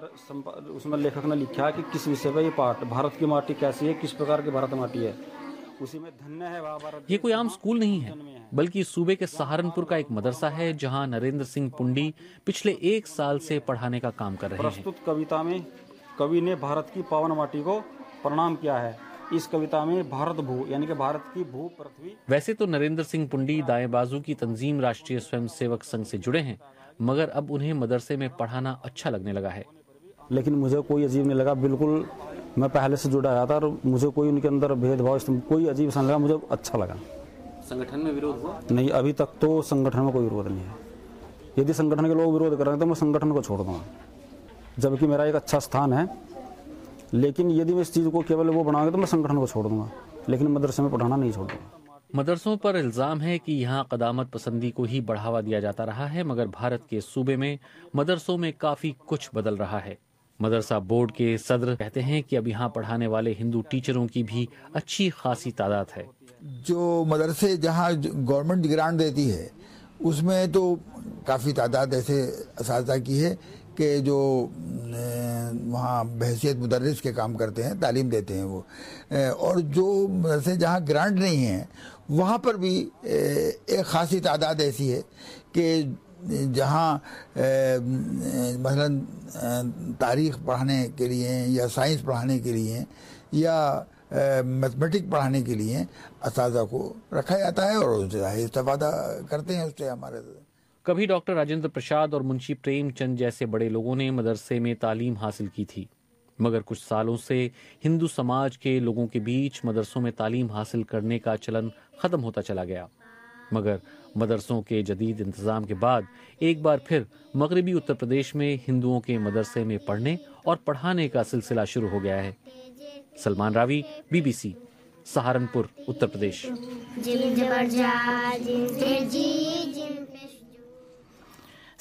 पहले उसमें लेखक ने लिखा कि किस विषय पर ये पाठ, भारत की माटी कैसी है, किस प्रकार की भारत माटी है, उसी में धन्य है वह। ये कोई आम स्कूल नहीं है, बल्कि सूबे के सहारनपुर का एक मदरसा है, जहां नरेंद्र सिंह पुंडी पिछले एक साल से पढ़ाने का काम कर रहे हैं। प्रस्तुत कविता में कवि ने भारत की पावन माटी को प्रणाम किया है। इस कविता में भारत भू यानी कि भारत की भू पृथ्वी। वैसे तो नरेंद्र सिंह पुंडी दाएं बाजू की तंजीम राष्ट्रीय स्वयंसेवक संघ से जुड़े हैं, मगर अब उन्हें मदरसे में पढ़ाना अच्छा लगने लगा है। लेकिन मुझे कोई अजीब नहीं लगा, बिल्कुल मैं पहले से जुड़ा आया था और मुझे कोई उनके अंदर भेदभाव कोई अजीब सा लगा, मुझे अच्छा लगा। संगठन में विरोध हुआ? नहीं, अभी तक तो संगठन में कोई विरोध नहीं है। यदि संगठन के लोग विरोध कर रहे हैं तो मैं संगठन को छोड़ दूंगा, जबकि मेरा एक अच्छा स्थान है। लेकिन यदि मैं इस चीज़ को केवल वो बनाऊंगा तो मैं संगठन को छोड़ दूंगा, लेकिन मदरसे में पढ़ाना नहीं छोड़ दूंगा। मदरसों पर इल्जाम है कि यहाँ कदामत पसंदी को ही बढ़ावा दिया जाता रहा है, मगर भारत के सूबे में मदरसों में काफी कुछ बदल रहा है। मदरसा बोर्ड के सदर कहते हैं कि अब यहाँ पढ़ाने वाले हिंदू टीचरों की भी अच्छी खासी तादाद है। जो मदरसे जहाँ गवर्नमेंट ग्रांट देती है उसमें तो काफ़ी तादाद ऐसे असातिज़ा की है कि जो वहाँ बहसियत मुदर्रिस के काम करते हैं, तालीम देते हैं वो, और जो मदरसे जहाँ ग्रांट नहीं है वहाँ पर भी एक खासी तादाद ऐसी है कि जहाँ मसलन तारीख़ पढ़ाने के लिए या साइंस पढ़ाने के लिए या मैथमेटिक्स पढ़ाने के लिए असातिज़ा को रखा जाता है और उनसे इस्तेफादा करते हैं उससे हमारे। कभी डॉक्टर राजेंद्र प्रसाद और मुंशी प्रेमचंद जैसे बड़े लोगों ने मदरसे में तालीम हासिल की थी, मगर कुछ सालों से हिंदू समाज के लोगों के बीच मदरसों में तालीम हासिल करने का चलन खत्म होता चला गया। मगर मदरसों के जदीद इंतजाम के बाद एक बार फिर मगरबी उत्तर प्रदेश में हिंदुओं के मदरसे में पढ़ने और पढ़ाने का सिलसिला शुरू हो गया है। सलमान रावी, बीबीसी, सहारनपुर, उत्तर प्रदेश।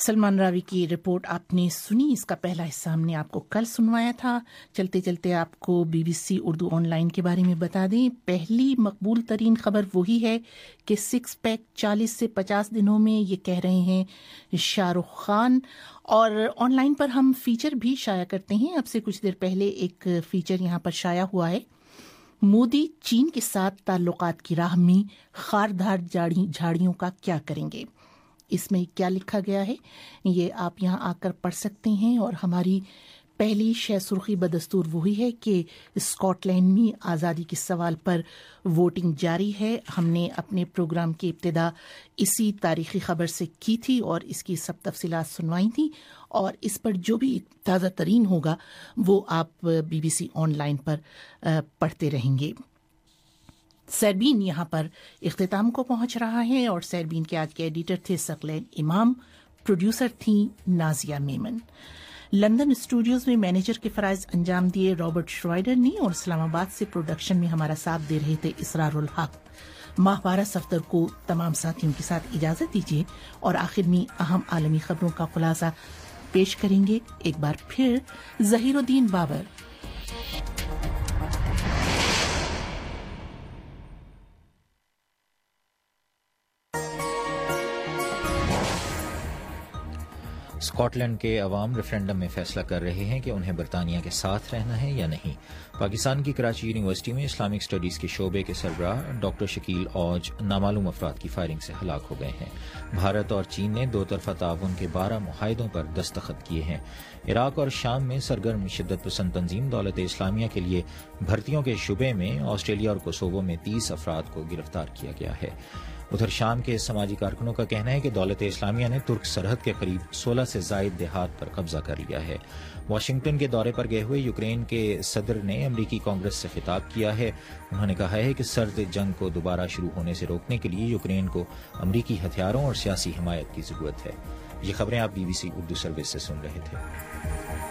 सलमान रावी की रिपोर्ट आपने सुनी। इसका पहला हिस्सा हमने आपको कल सुनवाया था। चलते चलते आपको बीबीसी उर्दू ऑनलाइन के बारे में बता दें। पहली मकबूल तरीन खबर वही है कि सिक्स पैक चालीस से पचास दिनों में, ये कह रहे हैं शाहरुख खान। और ऑनलाइन पर हम फीचर भी शाया करते हैं। अब से कुछ देर पहले एक फीचर यहाँ पर शाया हुआ है। मोदी चीन के साथ ताल्लुकात की राह में खारदार झाड़ियों का क्या करेंगे। इसमें क्या लिखा गया है ये आप यहाँ आकर पढ़ सकते हैं। और हमारी पहली शह सुर्खी बदस्तूर वही है कि स्कॉटलैंड में आज़ादी के सवाल पर वोटिंग जारी है। हमने अपने प्रोग्राम की इब्तिदा इसी तारीखी खबर से की थी और इसकी सब तफसीलात सुनवाई थी। और इस पर जो भी ताज़ा तरीन होगा वो आप बीबीसी ऑनलाइन पर पढ़ते रहेंगे। सरबीन यहाँ पर इख्तिताम को पहुँच रहा है और सरबीन के आज के एडिटर थे सकलैन इमाम, प्रोड्यूसर थी नाजिया मेमन। लंदन स्टूडियोज में मैनेजर के फराइज अंजाम दिए रॉबर्ट श्राइडर ने और इस्लामाबाद से प्रोडक्शन में हमारा साथ दे रहे थे इसरारुल हक। माहवारा सफ्तर को तमाम साथियों के साथ इजाजत दीजिए और आखिर में अहम आलमी खबरों का खुलासा पेश करेंगे एक बार फिर जहीरुद्दीन बाबर। स्कॉटलैंड के अवाम रेफरेंडम में फैसला कर रहे हैं कि उन्हें बरतानिया के साथ रहना है या नहीं। पाकिस्तान की कराची यूनिवर्सिटी में इस्लामिक स्टडीज के शोबे के सरबराह डॉक्टर शकील औज नामालूम अफराद की फायरिंग से हलाक हो गए हैं। भारत और चीन ने दो तरफा ताउन के बारह मुआहिदों पर दस्तखत किए हैं। इराक और शाम में सरगर्म शिद्दत पसंद तंजीम दौलत इस्लामिया के लिए भर्तियों के शुबे में ऑस्ट्रेलिया और कोसोवो में तीस अफराद को गिरफ्तार किया गया है। उधर शाम के समाजी कारकुनों का कहना है कि दौलत इस्लामिया ने तुर्क सरहद के करीब सोलह से जायद देहात पर कब्जा कर लिया है। वाशिंगटन के दौरे पर गए हुए यूक्रेन के सदर ने अमरीकी कांग्रेस से खिताब किया है। उन्होंने कहा है कि सर्द जंग को दोबारा शुरू होने से रोकने के लिए यूक्रेन को अमरीकी हथियारों और सियासी हिमायत की जरूरत है। ये खबरें आप बीबीसी उर्दू सर्विस से सुन रहे थे।